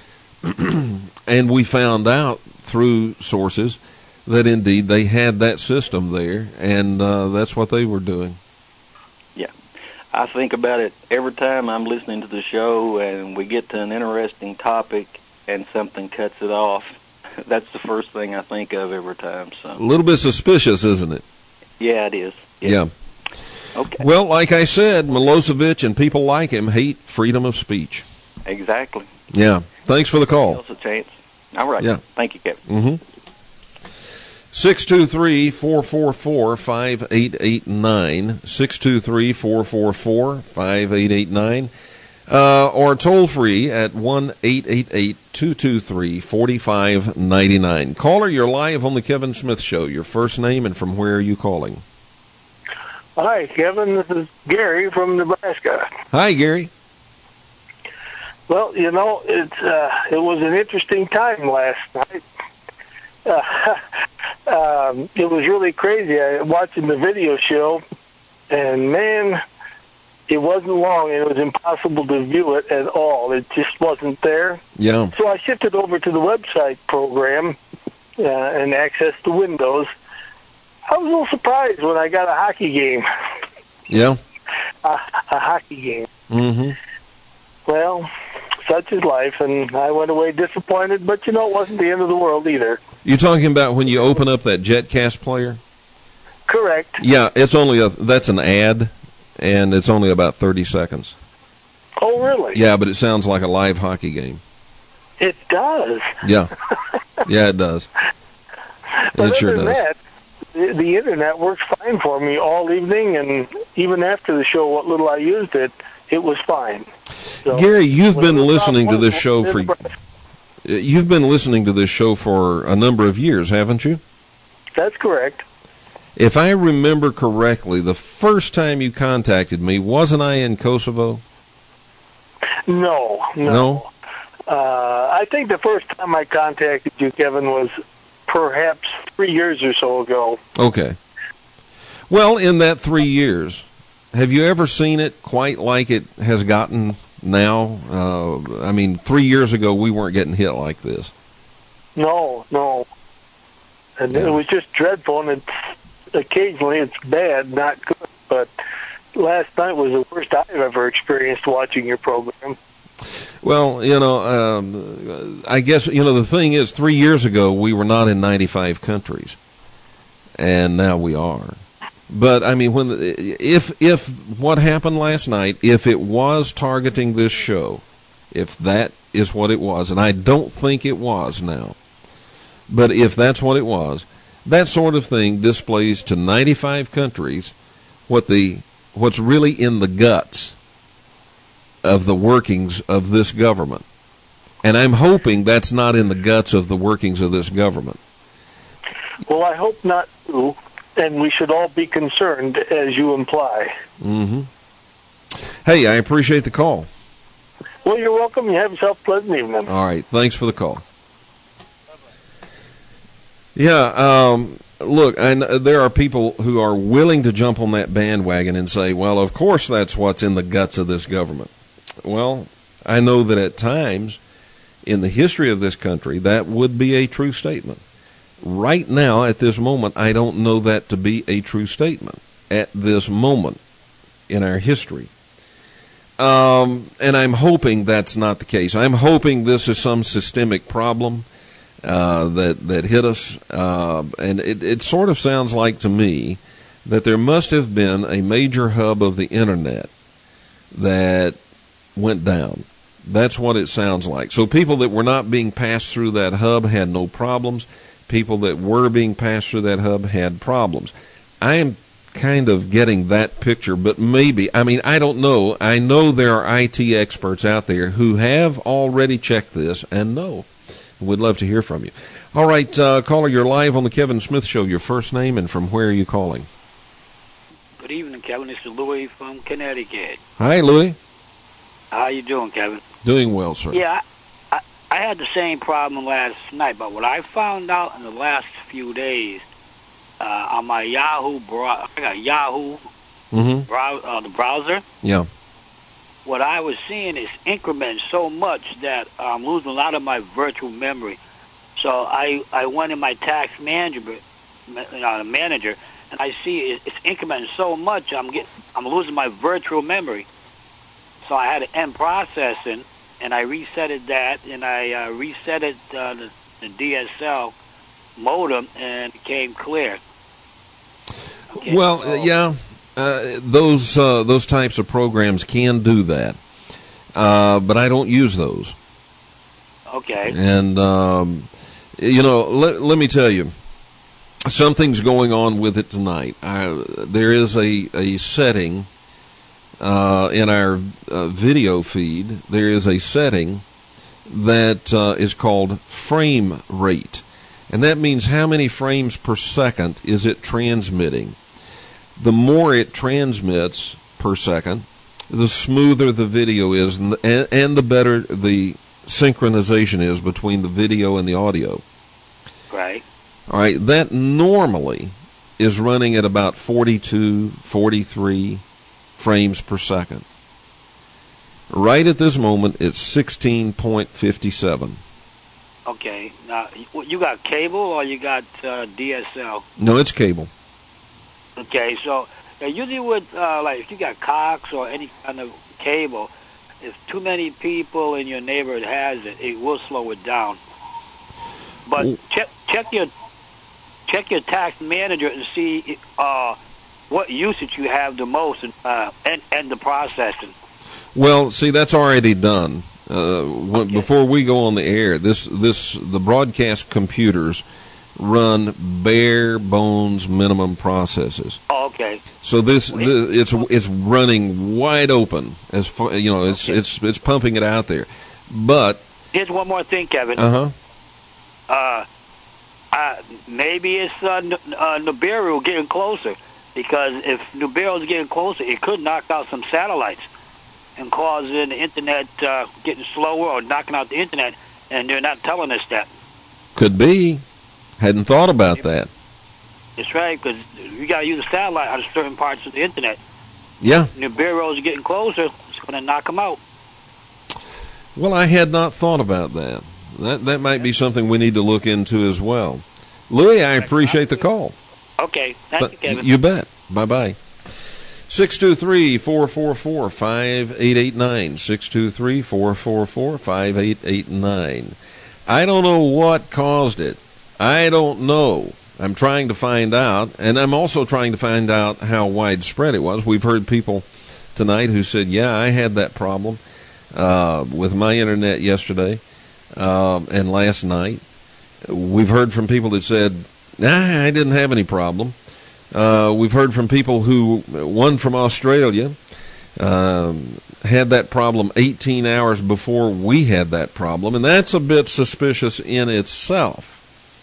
And we found out through sources that indeed they had that system there, and uh, that's what they were doing. Yeah. I think about it every time I'm listening to the show and we get to an interesting topic and something cuts it off. That's the first thing I think of every time. So A little bit suspicious, isn't it? yeah, it is. Yes. Yeah. Okay. Well, like I said, Milosevic and people like him hate freedom of speech. Exactly. Yeah. Thanks for the call. Else a chance. All right. Yeah. Thank you, Kevin. Mm-hmm. six two three, four four four, five eight eight nine. six two three, four four four, five eight eight nine. Uh, or toll free at one eight eight eight, two two three, four five nine nine. Caller, you're live on the Kevin Smith Show. Your first name and from where are you calling? Hi, Kevin. This is Gary from Nebraska. Hi, Gary. Well, you know, it's uh, it was an interesting time last night. Uh, um, it was really crazy. I was watching the video show, and man, it wasn't long, and it was impossible to view it at all. It just wasn't there. Yeah. So I shifted over to the website program uh, and accessed the Windows. I was a little surprised when I got a hockey game. Yeah. a, a hockey game. Mm-hmm. Well, such is life, and I went away disappointed, but, you know, it wasn't the end of the world either. You're talking about when you open up that JetCast player? Correct. Yeah, it's only a, that's an ad, and it's only about thirty seconds. Oh, really? Yeah, but it sounds like a live hockey game. It does. Yeah. Yeah, it does. But It sure other than does. that, the, the Internet works fine for me all evening, and even after the show, what little I used it, it was fine. So, Gary, you've when been it was listening to not this show for you've been listening to this show for a number of years, haven't you? That's correct. If I remember correctly, the first time you contacted me, wasn't I in Kosovo? No, no. No? Uh, I think the first time I contacted you, Kevin, was perhaps three years or so ago. Okay. Well, in that three years, have you ever seen it quite like it has gotten now? Uh, I mean, three years ago, we weren't getting hit like this. No, no. And Yeah. it was just dreadful, and it's, occasionally it's bad, not good. But last night was the worst I've ever experienced watching your program. Well, you know, um, I guess, you know, the thing is, three years ago, we were not in ninety-five countries, and now we are. But, I mean, when the, if if what happened last night, if it was targeting this show, if that is what it was, and I don't think it was now, but if that's what it was, that sort of thing displays to ninety-five countries what the what's really in the guts of the workings of this government. And I'm hoping that's not in the guts of the workings of this government. Well, I hope not, too, and we should all be concerned, as you imply. Mm-hmm. Hey, I appreciate the call. Well, you're welcome. You have yourself a pleasant evening. All right. Thanks for the call. Yeah, um, look, and there are people who are willing to jump on that bandwagon and say, well, of course that's what's in the guts of this government. Well, I know that at times in the history of this country, that would be a true statement. Right now, at this moment, I don't know that to be a true statement at this moment in our history. Um, and I'm hoping that's not the case. I'm hoping this is some systemic problem uh, that that hit us. Uh, and it, it sort of sounds like to me that there must have been a major hub of the Internet that went down. That's what it sounds like. So people that were not being passed through that hub had no problems. People that were being passed through that hub had problems. I am kind of getting that picture, but maybe, I mean, I don't know. I know there are I T experts out there who have already checked this and know. We'd love to hear from you. All right, uh, caller, you're live on the Kevin Smith Show. Your first name and from where are you calling? Good evening, Kevin. This is Louis from Connecticut. Hi, Louis. How you doing, Kevin? Doing well, sir. Yeah, I, I, I had the same problem last night, but what I found out in the last few days uh, on my Yahoo, brow- I got Yahoo, mm-hmm. brow- uh, the browser. Yeah. What I was seeing is increments so much that I'm losing a lot of my virtual memory. So I, I went in my tax management, uh, manager, and I see it, it's incrementing so much. I'm getting, I'm losing my virtual memory. So I had to end processing, and I resetted that, and I uh, reset it uh, the, the D S L modem, and it came clear. Okay, well, so, uh, yeah, uh, those uh, those types of programs can do that, uh, but I don't use those. Okay. And um, you know, let let me tell you, something's going on with it tonight. I, there is a a setting. Uh, in our uh, video feed, there is a setting that uh, is called frame rate. And that means how many frames per second is it transmitting. The more it transmits per second, the smoother the video is, and the, and the better the synchronization is between the video and the audio. Right. All right, that normally is running at about forty-two, forty-three frames per second. Right at this moment, it's sixteen point five seven. Okay. Now, you got cable or you got uh, D S L? No, it's cable. Okay, so uh, usually with, uh, like, if you got Cox or any kind of cable, if too many people in your neighborhood has it, it will slow it down. But Ooh. check check your check your tax manager and see uh, what usage you have the most, uh, and and the processing. Well, see, that's already done. Uh, when, okay. Before we go on the air, this this the broadcast computers run bare bones minimum processes. Oh, okay. So this, this it's it's running wide open as far, you know, it's okay. it's it's pumping it out there. But here's one more thing, Kevin. Uh-huh. Uh uh maybe it's uh, N- uh Nibiru getting closer, because if Nibiru is getting closer, it could knock out some satellites and cause the internet uh, getting slower or knocking out the internet, and they're not telling us that. Could be. Hadn't thought about that. That's right, because you got to use a satellite on certain parts of the internet. Yeah. Nibiru is getting closer. It's going to knock them out. Well, I had not thought about that. That that might be something we need to look into as well. Louis, I appreciate the call. Okay. Thank but you, Kevin. You bet. Bye-bye. six two three, four four four, five eight eight nine. six two three, four four four, five eight eight nine. I don't know what caused it. I don't know. I'm trying to find out, and I'm also trying to find out how widespread it was. We've heard people tonight who said, yeah, I had that problem uh, with my internet yesterday uh, and last night. We've heard from people that said, nah, I didn't have any problem. Uh, we've heard from people who, one from Australia, um, had that problem eighteen hours before we had that problem, and that's a bit suspicious in itself.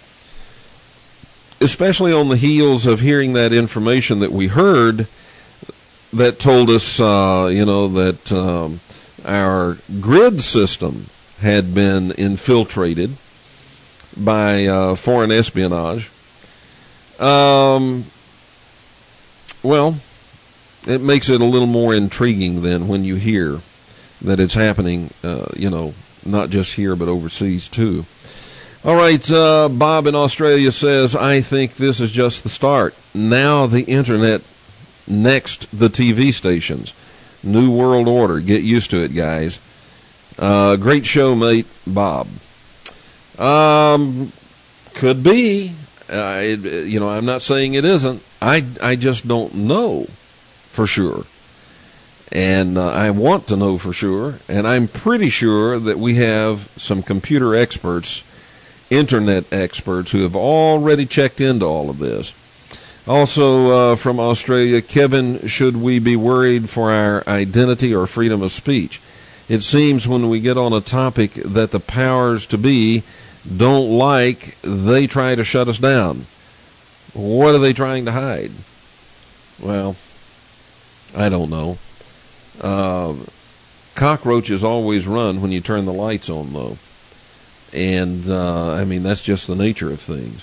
Especially on the heels of hearing that information that we heard that told us, uh, you know, that um, our grid system had been infiltrated by uh, foreign espionage. Um, well, it makes it a little more intriguing then when you hear that it's happening, uh, you know, not just here but overseas too. All right, uh, Bob in Australia says, I think this is just the start. Now the internet, next the T V stations. New world order. Get used to it, guys. Uh, great show, mate, Bob. Um, could be. Uh, it, you know, I'm not saying it isn't. I, I just don't know for sure. And uh, I want to know for sure. And I'm pretty sure that we have some computer experts, internet experts, who have already checked into all of this. Also uh, from Australia, Kevin, should we be worried for our identity or freedom of speech? It seems when we get on a topic that the powers to be don't like, they try to shut us down. What are they trying to hide? Well, I don't know. Uh, cockroaches always run when you turn the lights on, though. And, uh, I mean, that's just the nature of things.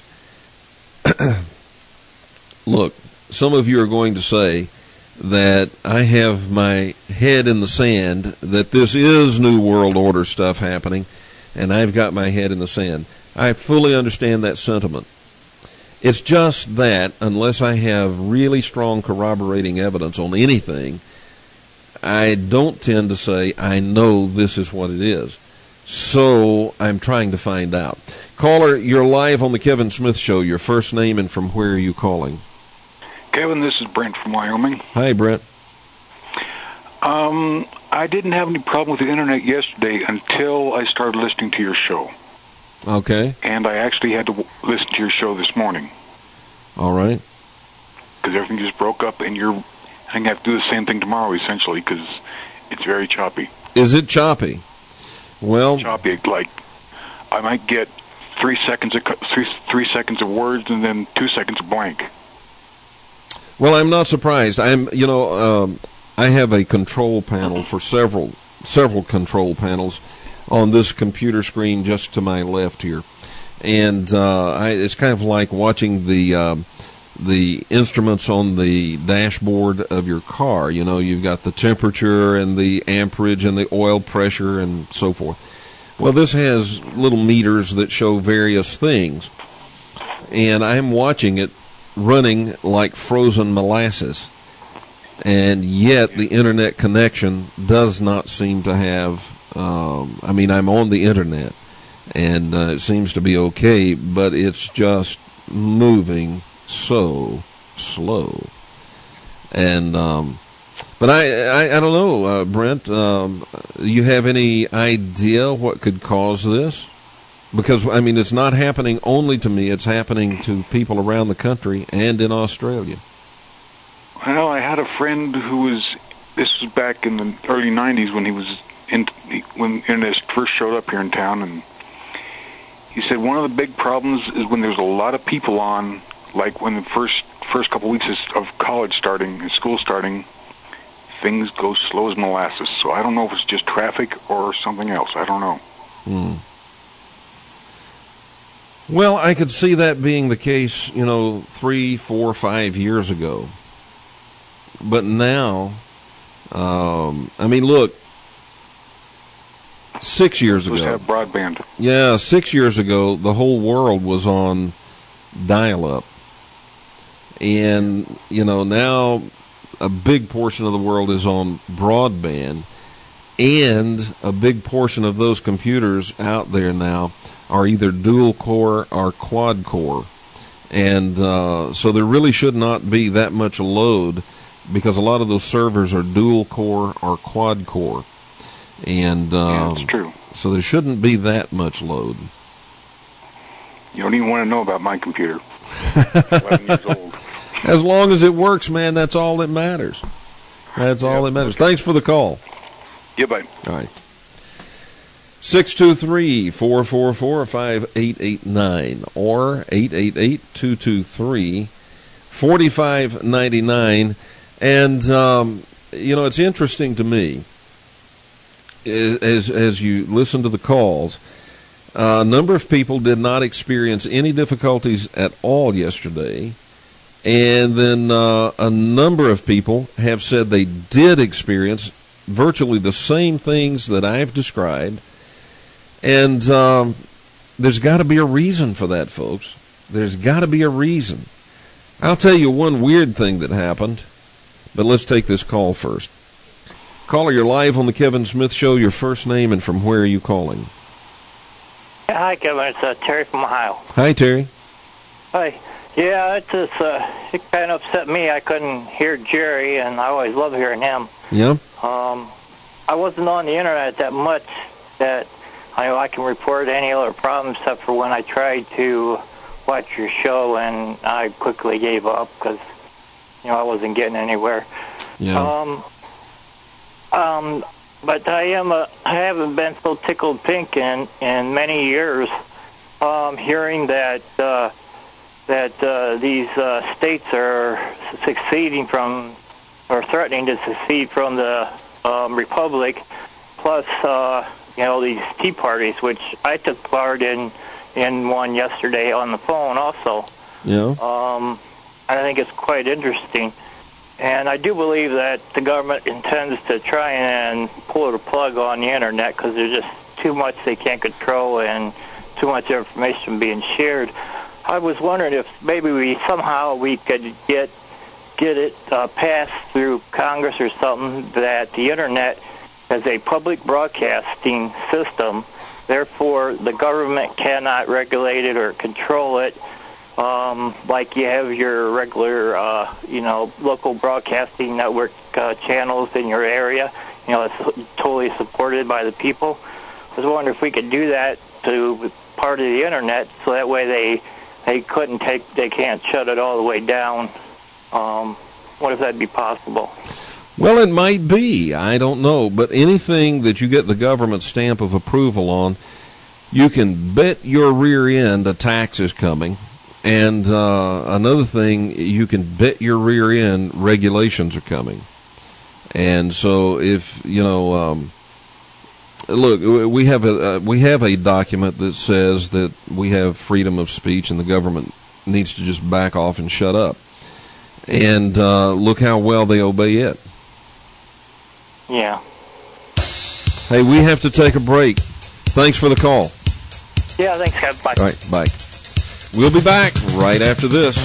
Look, some of you are going to say that I have my head in the sand, that this is New World Order stuff happening, and I've got my head in the sand. I fully understand that sentiment. It's just that unless I have really strong corroborating evidence on anything, I don't tend to say I know this is what it is. So I'm trying to find out. Caller, you're live on the Kevin Smith Show. Your first name and from where are you calling? Kevin, this is Brent from Wyoming. Hi, Brent. Um, I didn't have any problem with the internet yesterday until I started listening to your show. Okay. And I actually had to w- listen to your show this morning. All right. Because everything just broke up, and you're, I'm going to have to do the same thing tomorrow, essentially, because it's very choppy. Is it choppy? Well, choppy. Like, I might get three seconds of three three seconds of words, and then two seconds of blank. Well, I'm not surprised. I'm, you know, um, I have a control panel for several several control panels on this computer screen just to my left here, and uh, I, it's kind of like watching the um, the instruments on the dashboard of your car. You know, you've got the temperature and the amperage and the oil pressure and so forth. Well, this has little meters that show various things, and I'm watching it running like frozen molasses, and yet the internet connection does not seem to have, um, I mean, I'm on the internet, and uh, it seems to be okay, but it's just moving so slow. And, um, but I, I, I don't know, uh, Brent, um, you have any idea what could cause this? Because, I mean, it's not happening only to me. It's happening to people around the country and in Australia. Well, I had a friend who was, this was back in the early nineties when he was, in, when internet first showed up here in town, and he said one of the big problems is when there's a lot of people on, like when the first first couple weeks of college starting and school starting, things go slow as molasses. So I don't know if it's just traffic or something else. I don't know. Hmm. Well, I could see that being the case, you know, three, four, five years ago. But now, um, I mean, look, six years ago. Have broadband. Yeah, six years ago, the whole world was on dial-up. And, you know, now a big portion of the world is on broadband. And a big portion of those computers out there now are either dual core or quad core. And uh, so there really should not be that much load because a lot of those servers are dual core or quad core. And uh, yeah, that's true. So there shouldn't be that much load. You don't even want to know about my computer. eleven years old. As long as it works, man, that's all that matters. That's all that matters. Thanks for the call. Yeah, bye. All right. six two three, four four four, five eight eight nine or eight eight eight, two two three, four five nine nine. And, um, you know, it's interesting to me as as you listen to the calls, uh, a number of people did not experience any difficulties at all yesterday. And then uh, a number of people have said they did experience virtually the same things that I've described. And um, there's got to be a reason for that, folks. There's got to be a reason. I'll tell you one weird thing that happened, but let's take this call first. Caller, you're live on the Kevin Smith Show. Your first name and from where are you calling? Hi, Kevin. It's uh, Terry from Ohio. Hi, Terry. Hi. Yeah, it just uh, it kind of upset me. I couldn't hear Jerry, and I always love hearing him. Yeah. Um, I wasn't on the internet that much that I know I can report any other problems except for when I tried to watch your show, and I quickly gave up because you know I wasn't getting anywhere. Yeah. Um. Um. But I am a, I haven't been so tickled pink in in many years. Um, hearing that. Uh, that uh, these uh, states are succeeding from, or threatening to secede from the um, Republic, plus, uh, you know, these tea parties, which I took part in, in one yesterday on the phone also. Yeah. Um, I think it's quite interesting. And I do believe that the government intends to try and pull the plug on the Internet because there's just too much they can't control and too much information being shared. I was wondering if maybe we somehow we could get get it uh, passed through Congress or something that the Internet is a public broadcasting system. Therefore, the government cannot regulate it or control it, um, like you have your regular, uh, you know, local broadcasting network uh, channels in your area. You know, it's totally supported by the people. I was wondering if we could do that to part of the Internet, so that way they. They couldn't take, they can't shut it all the way down. Um, what if that'd be possible? Well, it might be. I don't know. But anything that you get the government stamp of approval on, you can bet your rear end a tax is coming. And uh, another thing, you can bet your rear end regulations are coming. And so if, you know, um, look, we have a uh, we have a document that says that we have freedom of speech, and the government needs to just back off and shut up. And uh, look how well they obey it. Yeah. Hey, we have to take a break. Thanks for the call. Yeah, thanks, Kev. Bye. All right, bye. We'll be back right after this.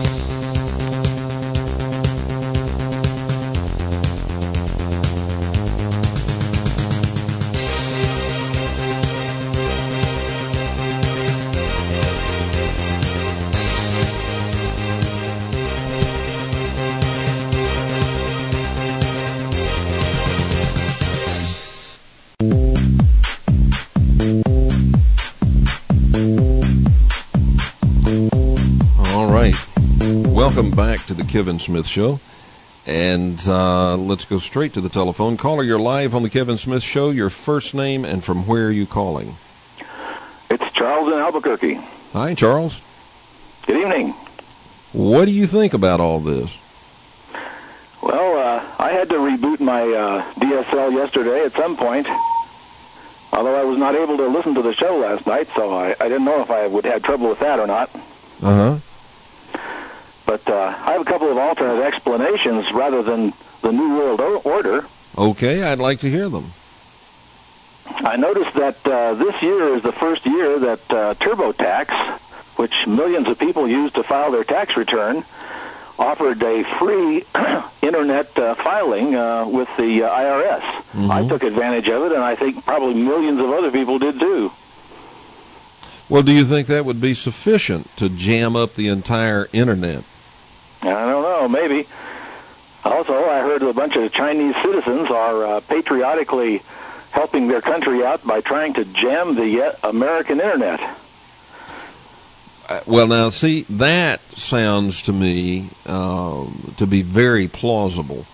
Welcome back to the Kevin Smith Show, and uh, let's go straight to the telephone. Caller, you're live on the Kevin Smith Show. Your first name and from where are you calling? It's Charles in Albuquerque. Hi, Charles. Good evening. What do you think about all this? Well, uh, I had to reboot my uh, D S L yesterday at some point, although I was not able to listen to the show last night, so I, I didn't know if I would have trouble with that or not. Uh-huh. But uh, I have a couple of alternate explanations rather than the New World Order. Okay, I'd like to hear them. I noticed that uh, this year is the first year that uh, TurboTax, which millions of people use to file their tax return, offered a free Internet uh, filing uh, with the uh, I R S. Mm-hmm. I took advantage of it, and I think probably millions of other people did too. Well, do you think that would be sufficient to jam up the entire Internet? I don't know, maybe. Also, I heard a bunch of Chinese citizens are uh, patriotically helping their country out by trying to jam the uh, American Internet. Uh, well, now, see, that sounds to me um, to be very plausible.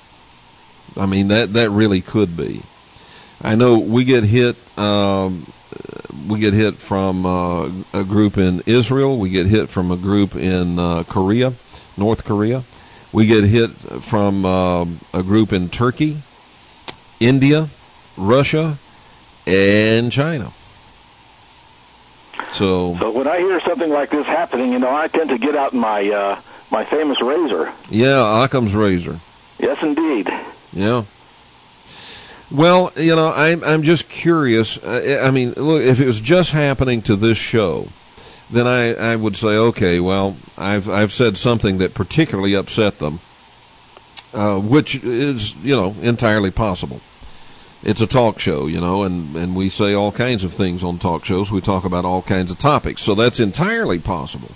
I mean, that, that really could be. I know we get hit... Um, We get hit from uh, a group in Israel. We get hit from a group in uh, Korea, North Korea. We get hit from uh, a group in Turkey, India, Russia, and China. So, so when I hear something like this happening, you know, I tend to get out my uh, my famous razor. Yeah, Occam's razor. Yes, indeed. Yeah. Well, you know, I'm I'm just curious. I, I mean, look, if it was just happening to this show, then I, I would say, okay, well, I've I've said something that particularly upset them, uh, which is, you know, entirely possible. It's a talk show, you know, and, and we say all kinds of things on talk shows. We talk about all kinds of topics, so that's entirely possible.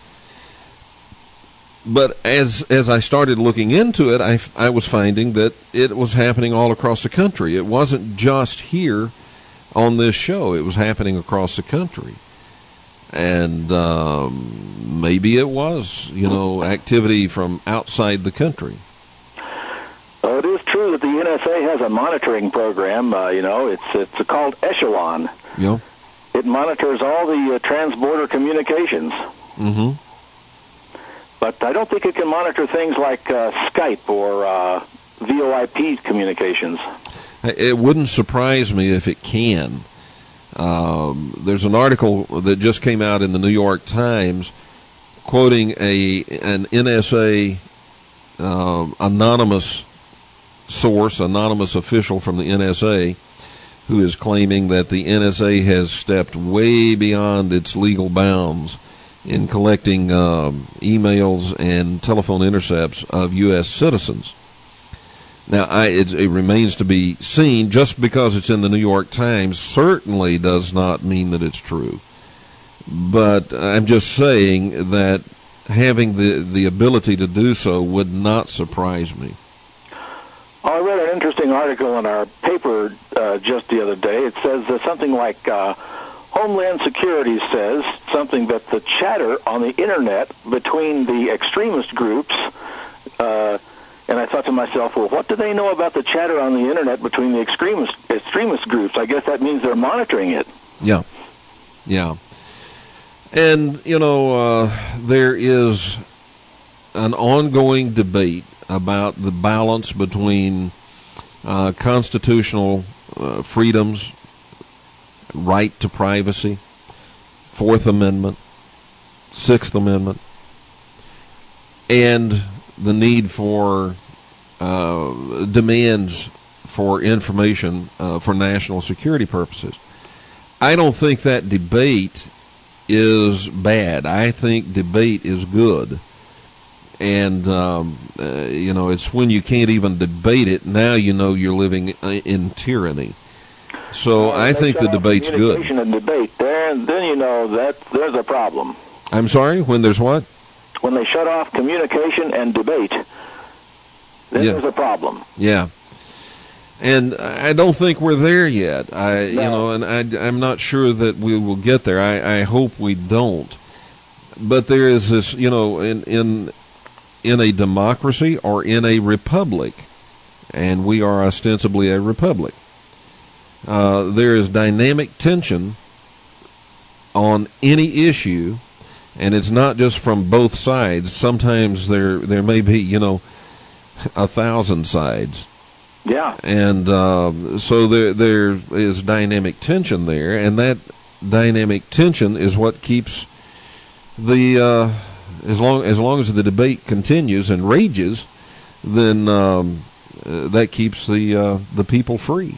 But as as I started looking into it, I, I was finding that it was happening all across the country. It wasn't just here on this show. It was happening across the country. And um, maybe it was, you know, activity from outside the country. Well, it is true that the N S A has a monitoring program. Uh, you know, it's it's called Echelon. Yeah. It monitors all the uh, transborder communications. Mm-hmm. But I don't think it can monitor things like uh, Skype or uh, V O I P communications. It wouldn't surprise me if it can. Um, there's an article that just came out in the New York Times quoting a an N S A uh, anonymous source, anonymous official from the N S A, who is claiming that the N S A has stepped way beyond its legal bounds in collecting um, emails and telephone intercepts of U S citizens. Now, I, it, it remains to be seen. Just because it's in the New York Times certainly does not mean that it's true. But I'm just saying that having the, the ability to do so would not surprise me. I read an interesting article in our paper uh, just the other day. It says uh, something like uh, Homeland Security says something that the chatter on the Internet between the extremist groups, uh, and I thought to myself, well, what do they know about the chatter on the Internet between the extremist extremist groups? I guess that means they're monitoring it. Yeah, yeah. And, you know, uh, there is an ongoing debate about the balance between uh, constitutional uh, freedoms, right to privacy, Fourth Amendment, Sixth Amendment, and the need for uh, demands for information uh, for national security purposes. I don't think that debate is bad. I think debate is good. And, um, uh, you know, it's when you can't even debate it, now you know you're living in tyranny. So well, I think the debate's good. Communication and debate, then, then you know that there's a problem. I'm sorry, when there's what? When they shut off communication and debate, then yeah. there's a problem. Yeah. And I don't think we're there yet. I, no. you know, and I, I'm not sure that we will get there. I, I hope we don't. But there is this, you know, in in in a democracy or in a republic, and we are ostensibly a republic, uh, there is dynamic tension on any issue, and it's not just from both sides. Sometimes there there may be, you know, a thousand sides. Yeah. And uh, so there there is dynamic tension there, and that dynamic tension is what keeps the uh, as long as long as the debate continues and rages, then um, uh, that keeps the uh, the people free.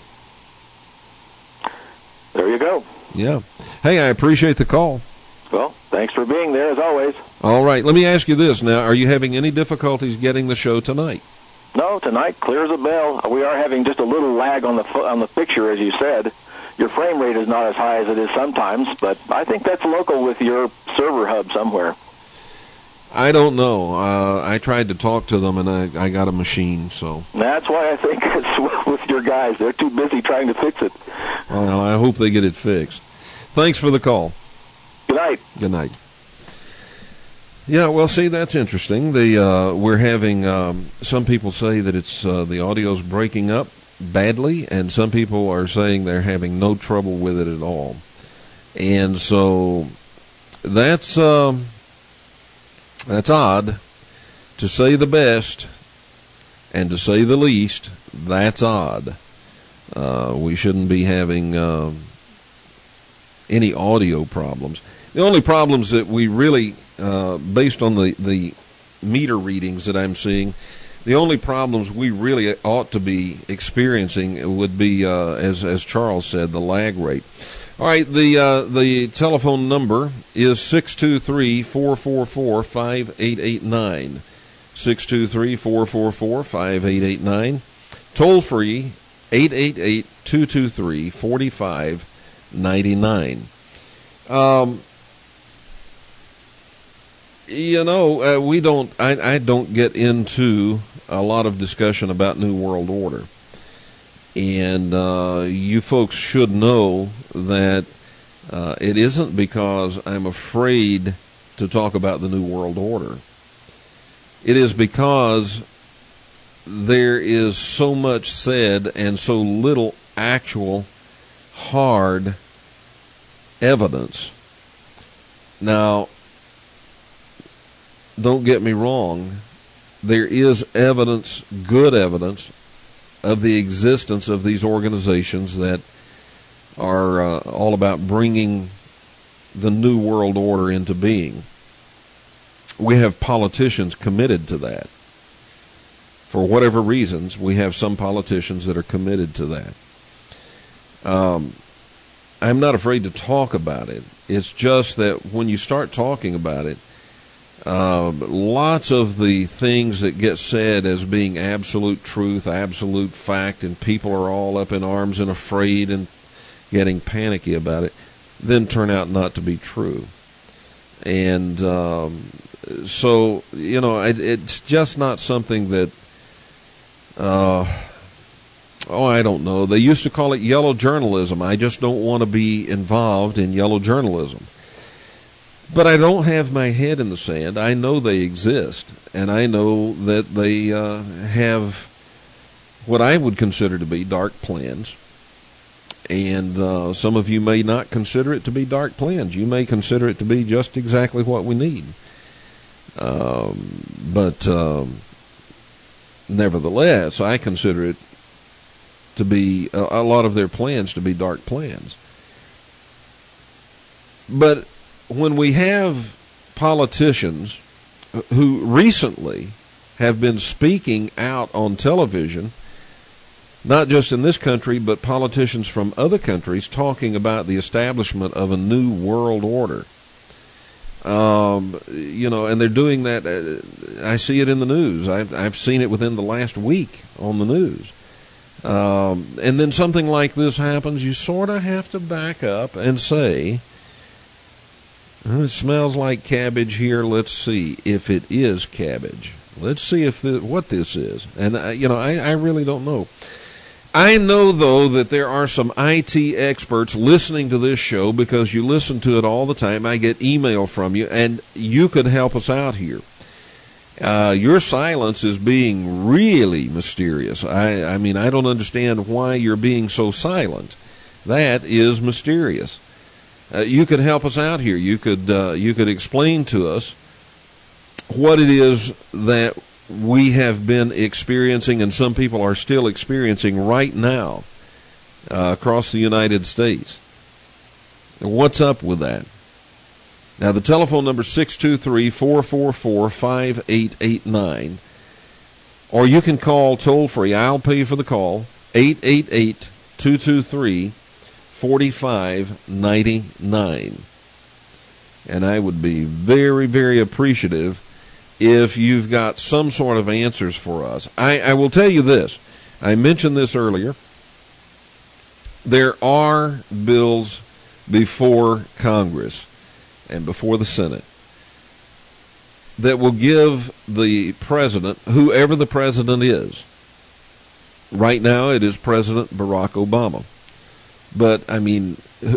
There you go. Yeah. Hey, I appreciate the call. Well, thanks for being there as always. All right. Let me ask you this now: are you having any difficulties getting the show tonight? No, tonight clear as a bell. We are having just a little lag on the on the picture, as you said. Your frame rate is not as high as it is sometimes, but I think that's local with your server hub somewhere. I don't know. Uh, I tried to talk to them, and I, I got a machine, so. That's why I think it's with your guys. They're too busy trying to fix it. Well, I hope they get it fixed. Thanks for the call. Good night. Good night. Yeah, well, see, that's interesting. The uh, we're having um, some people say that it's uh, the audio's breaking up badly, and some people are saying they're having no trouble with it at all. And so that's um, that's odd, to say the best and to say the least. That's odd. Uh, we shouldn't be having uh, any audio problems. The only problems that we really, uh, based on the, the meter readings that I'm seeing, the only problems we really ought to be experiencing would be, uh, as as Charles said, the lag rate. All right, the uh, the telephone number is six two three, four four four, five eight eight nine. six two three, four four four, five eight eight nine. Toll free, eight eight eight, two two three, four five nine nine. Um, you know, uh, we don't, I, I don't get into a lot of discussion about New World Order. And uh, you folks should know that uh, it isn't because I'm afraid to talk about the New World Order. It is because there is so much said and so little actual hard evidence. Now, don't get me wrong, there is evidence, good evidence, of the existence of these organizations that are uh, all about bringing the New World Order into being. We have politicians committed to that. For whatever reasons, we have some politicians that are committed to that. Um, I'm not afraid to talk about it. It's just that when you start talking about it, uh, lots of the things that get said as being absolute truth, absolute fact, and people are all up in arms and afraid and getting panicky about it, then turn out not to be true. And um, so, you know, it, it's just not something that, uh, oh, I don't know. They used to call it yellow journalism. I just don't want to be involved in yellow journalism. But I don't have my head in the sand. I know they exist, and I know that they uh, have what I would consider to be dark plans. And uh, some of you may not consider it to be dark plans. You may consider it to be just exactly what we need. Um, but um, nevertheless, I consider it to be a, a lot of their plans to be dark plans. But when we have politicians who recently have been speaking out on television, not just in this country, but politicians from other countries talking about the establishment of a new world order. Um, you know, and they're doing that. Uh, I see it in the news. I've, I've seen it within the last week on the news. Um, and then something like this happens, you sort of have to back up and say, oh, it smells like cabbage here. Let's see if it is cabbage. Let's see if the, what this is. And, uh, you know, I, I really don't know. I know, though, that there are some I T experts listening to this show because you listen to it all the time. I get email from you, and you could help us out here. Uh, your silence is being really mysterious. I, I mean, I don't understand why you're being so silent. That is mysterious. Uh, you could help us out here. You could uh, you could explain to us what it is that we have been experiencing, and some people are still experiencing right now uh, across the United States. What's up with that? Now, the telephone number is six two three, four four four, five eight eight nine. Or you can call toll-free. I'll pay for the call, eight eight eight, two two three, four five nine nine. And I would be very, very appreciative if you've got some sort of answers for us. I, I will tell you this. I mentioned this earlier. There are bills before Congress and before the Senate that will give the president, whoever the president is, right now it is President Barack Obama. But, I mean,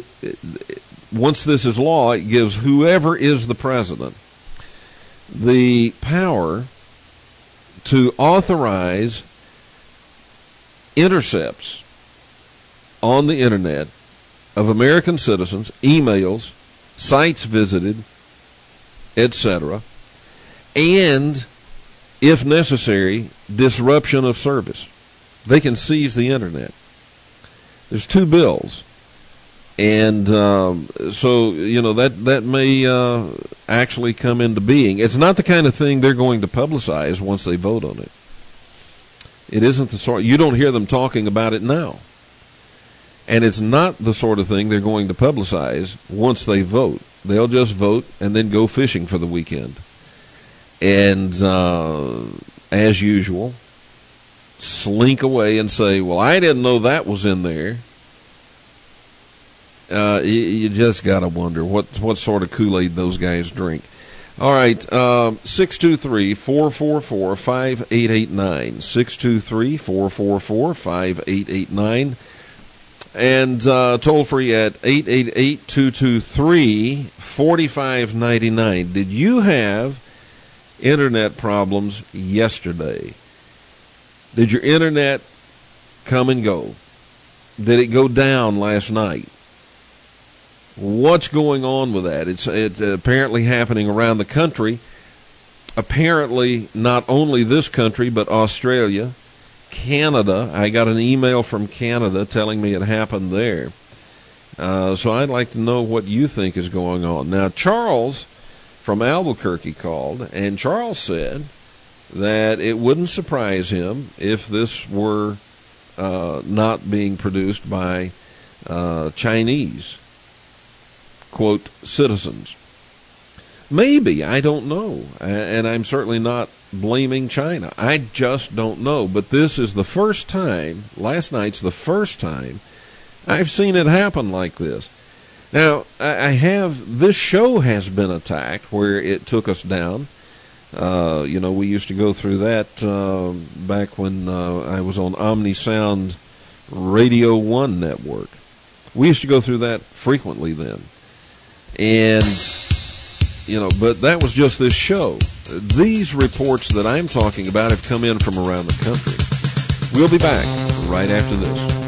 once this is law, it gives whoever is the president the power to authorize intercepts on the internet of American citizens, emails, sites visited, et cetera, and, if necessary, disruption of service. They can seize the internet. There's two bills. And um, so, you know, that, that may uh, actually come into being. It's not the kind of thing they're going to publicize once they vote on it. It isn't the sort, you don't hear them talking about it now. And it's not the sort of thing they're going to publicize once they vote. They'll just vote and then go fishing for the weekend. And uh, as usual, slink away and say, well, I didn't know that was in there. Uh, you, you just got to wonder what what sort of Kool-Aid those guys drink. All right, uh, six two three, four four four, five eight eight nine, six two three, four four four, five eight eight nine, and uh, toll free at eight eight eight, two two three, four five nine nine. Did you have internet problems yesterday? Did your internet come and go? Did it go down last night? What's going on with that? It's it's apparently happening around the country. Apparently, not only this country, but Australia, Canada. I got an email from Canada telling me it happened there. Uh, so I'd like to know what you think is going on. Now, Charles from Albuquerque called, and Charles said that it wouldn't surprise him if this were uh, not being produced by uh, Chinese, quote, citizens. Maybe, I don't know. And I'm certainly not blaming China. I just don't know. But this is the first time, last night's the first time, I've seen it happen like this. Now, I have, this show has been attacked where it took us down. Uh, you know, we used to go through that uh, back when uh, I was on OmniSound Radio one network. We used to go through that frequently then. And, you know, but that was just this show. These reports that I'm talking about have come in from around the country. We'll be back right after this.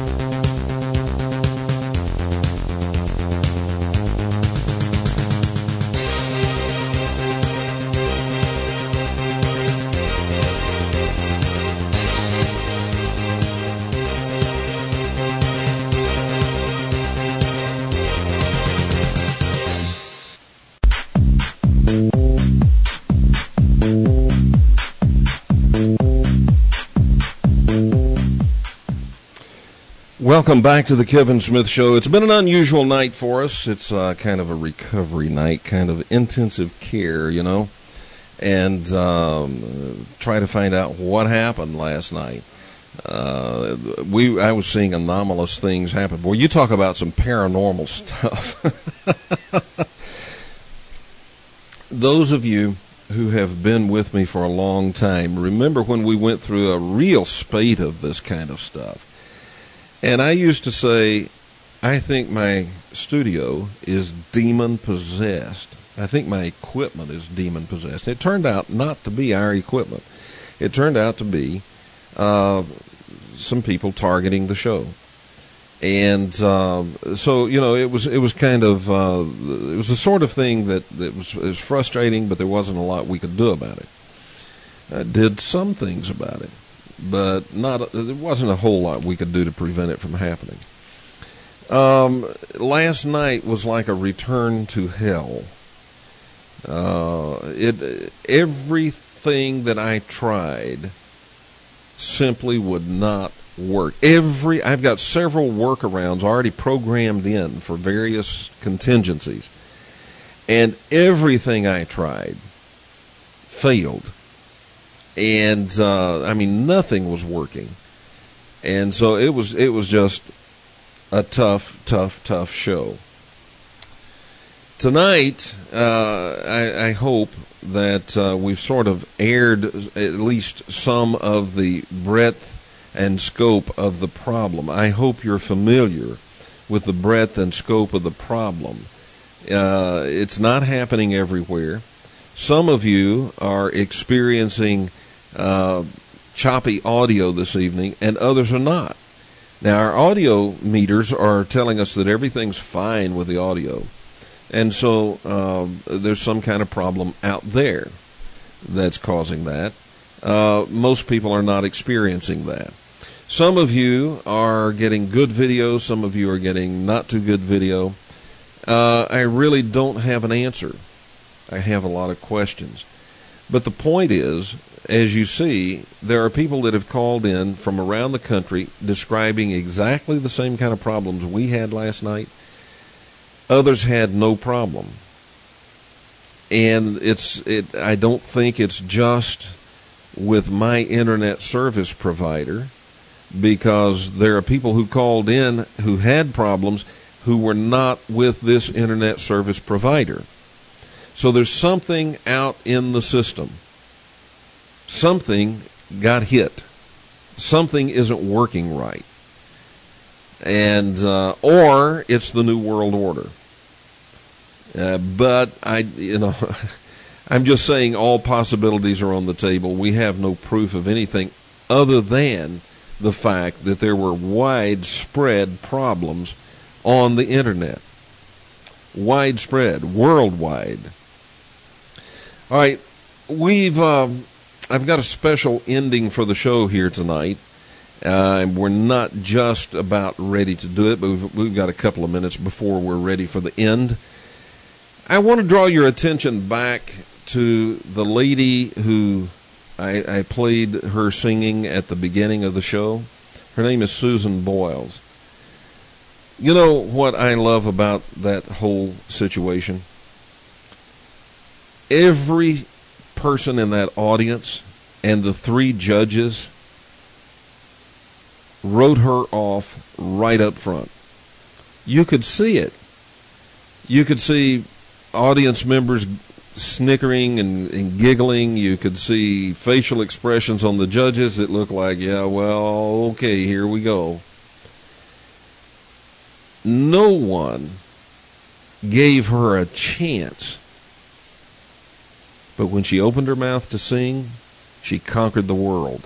Welcome back to the Kevin Smith Show. It's been an unusual night for us. It's uh, kind of a recovery night, kind of intensive care, you know, and um, try to find out what happened last night. Uh, we I was seeing anomalous things happen. Boy, you talk about some paranormal stuff. Those of you who have been with me for a long time remember when we went through a real spate of this kind of stuff. And I used to say, I think my studio is demon-possessed. I think my equipment is demon-possessed. It turned out not to be our equipment. It turned out to be uh, some people targeting the show. And uh, so, you know, it was it was kind of, uh, it was the sort of thing that, that was, it was frustrating, but there wasn't a lot we could do about it. I did some things about it, but not. There wasn't a whole lot we could do to prevent it from happening. Um, last night was like a return to hell. Uh, it everything that I tried simply would not work. Every I've got several workarounds already programmed in for various contingencies, and everything I tried failed. And uh, I mean, nothing was working, and so it was. It was just a tough, tough, tough show. Tonight, uh, I, I hope that uh, we've sort of aired at least some of the breadth and scope of the problem. I hope you're familiar with the breadth and scope of the problem. Uh, it's not happening everywhere. Some of you are experiencing uh, choppy audio this evening, and others are not. Now, our audio meters are telling us that everything's fine with the audio. And so um, there's some kind of problem out there that's causing that. Uh, most people are not experiencing that. Some of you are getting good video. Some of you are getting not too good video. Uh, I really don't have an answer. I have a lot of questions. But the point is, as you see, there are people that have called in from around the country describing exactly the same kind of problems we had last night. Others had no problem. And it's it. I don't think it's just with my internet service provider, because there are people who called in who had problems who were not with this internet service provider. So there's something out in the system. Something got hit. Something isn't working right. And uh, or it's the New World Order. Uh, but I, you know, I'm just saying all possibilities are on the table. We have no proof of anything other than the fact that there were widespread problems on the internet. Widespread, worldwide. All right, we've um, I've got a special ending for the show here tonight. Uh, we're not just about ready to do it, but we've, we've got a couple of minutes before we're ready for the end. I want to draw your attention back to the lady who I, I played her singing at the beginning of the show. Her name is Susan Boyles. You know what I love about that whole situation? Every person in that audience and the three judges wrote her off right up front. You could see it. You could see audience members snickering and, and giggling. You could see facial expressions on the judges that looked like, yeah, well, okay, here we go. No one gave her a chance. But when she opened her mouth to sing, she conquered the world.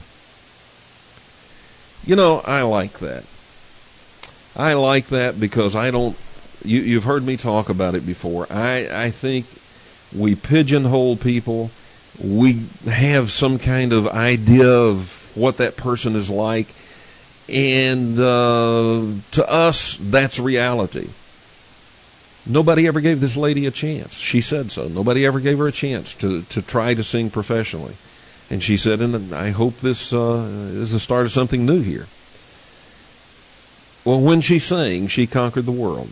You know, I like that. I like that because I don't, you, you've heard me talk about it before. I, I think we pigeonhole people. We have some kind of idea of what that person is like. And uh, to us, that's reality. Nobody ever gave this lady a chance. She said so. Nobody ever gave her a chance to, to try to sing professionally. And she said, and I hope this uh, is the start of something new here. Well, when she sang, she conquered the world.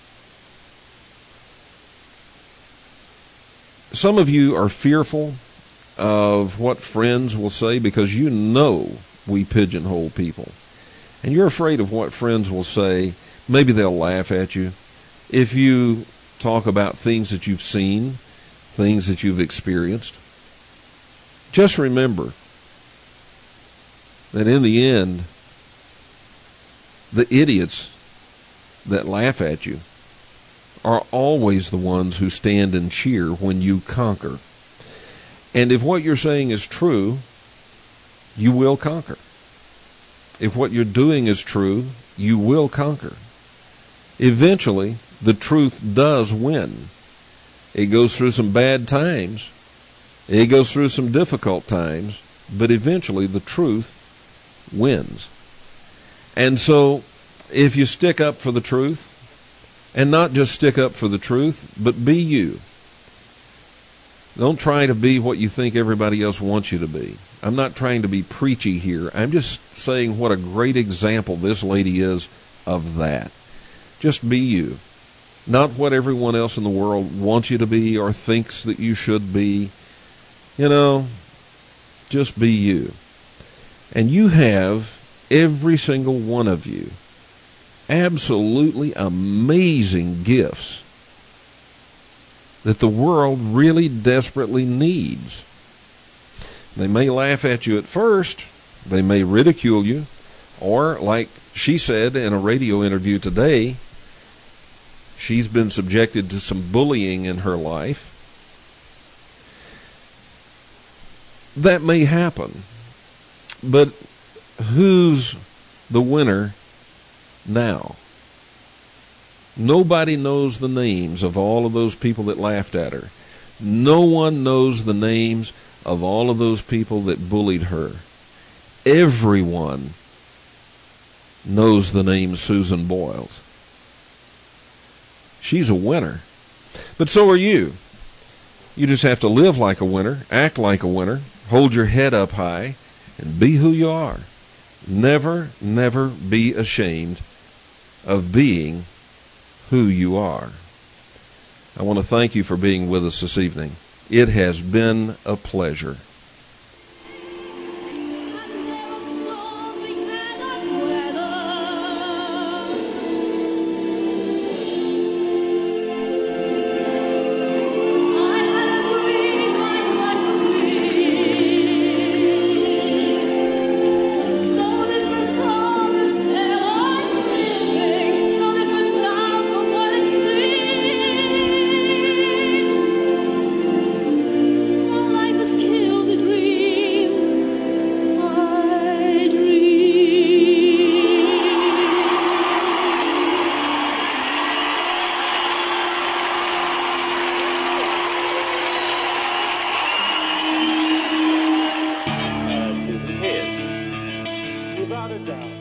Some of you are fearful of what friends will say because you know we pigeonhole people. And you're afraid of what friends will say. Maybe they'll laugh at you. If you talk about things that you've seen, things that you've experienced, just remember that in the end, the idiots that laugh at you are always the ones who stand and cheer when you conquer. And if what you're saying is true, you will conquer. If what you're doing is true, you will conquer. Eventually, the truth does win. It goes through some bad times. It goes through some difficult times. But eventually, the truth wins. And so, if you stick up for the truth, and not just stick up for the truth, but be you. Don't try to be what you think everybody else wants you to be. I'm not trying to be preachy here. I'm just saying what a great example this lady is of that. Just be you. Not what everyone else in the world wants you to be or thinks that you should be. You know, just be you. And you have, every single one of you, absolutely amazing gifts that the world really desperately needs. They may laugh at you at first. They may ridicule you. Or, like she said in a radio interview today, she's been subjected to some bullying in her life. That may happen. But who's the winner now? Nobody knows the names of all of those people that laughed at her. No one knows the names of all of those people that bullied her. Everyone knows the name Susan Boyles. She's a winner. But so are you. You just have to live like a winner, act like a winner, hold your head up high, and be who you are. Never, never be ashamed of being who you are. I want to thank you for being with us this evening. It has been a pleasure. Without a doubt.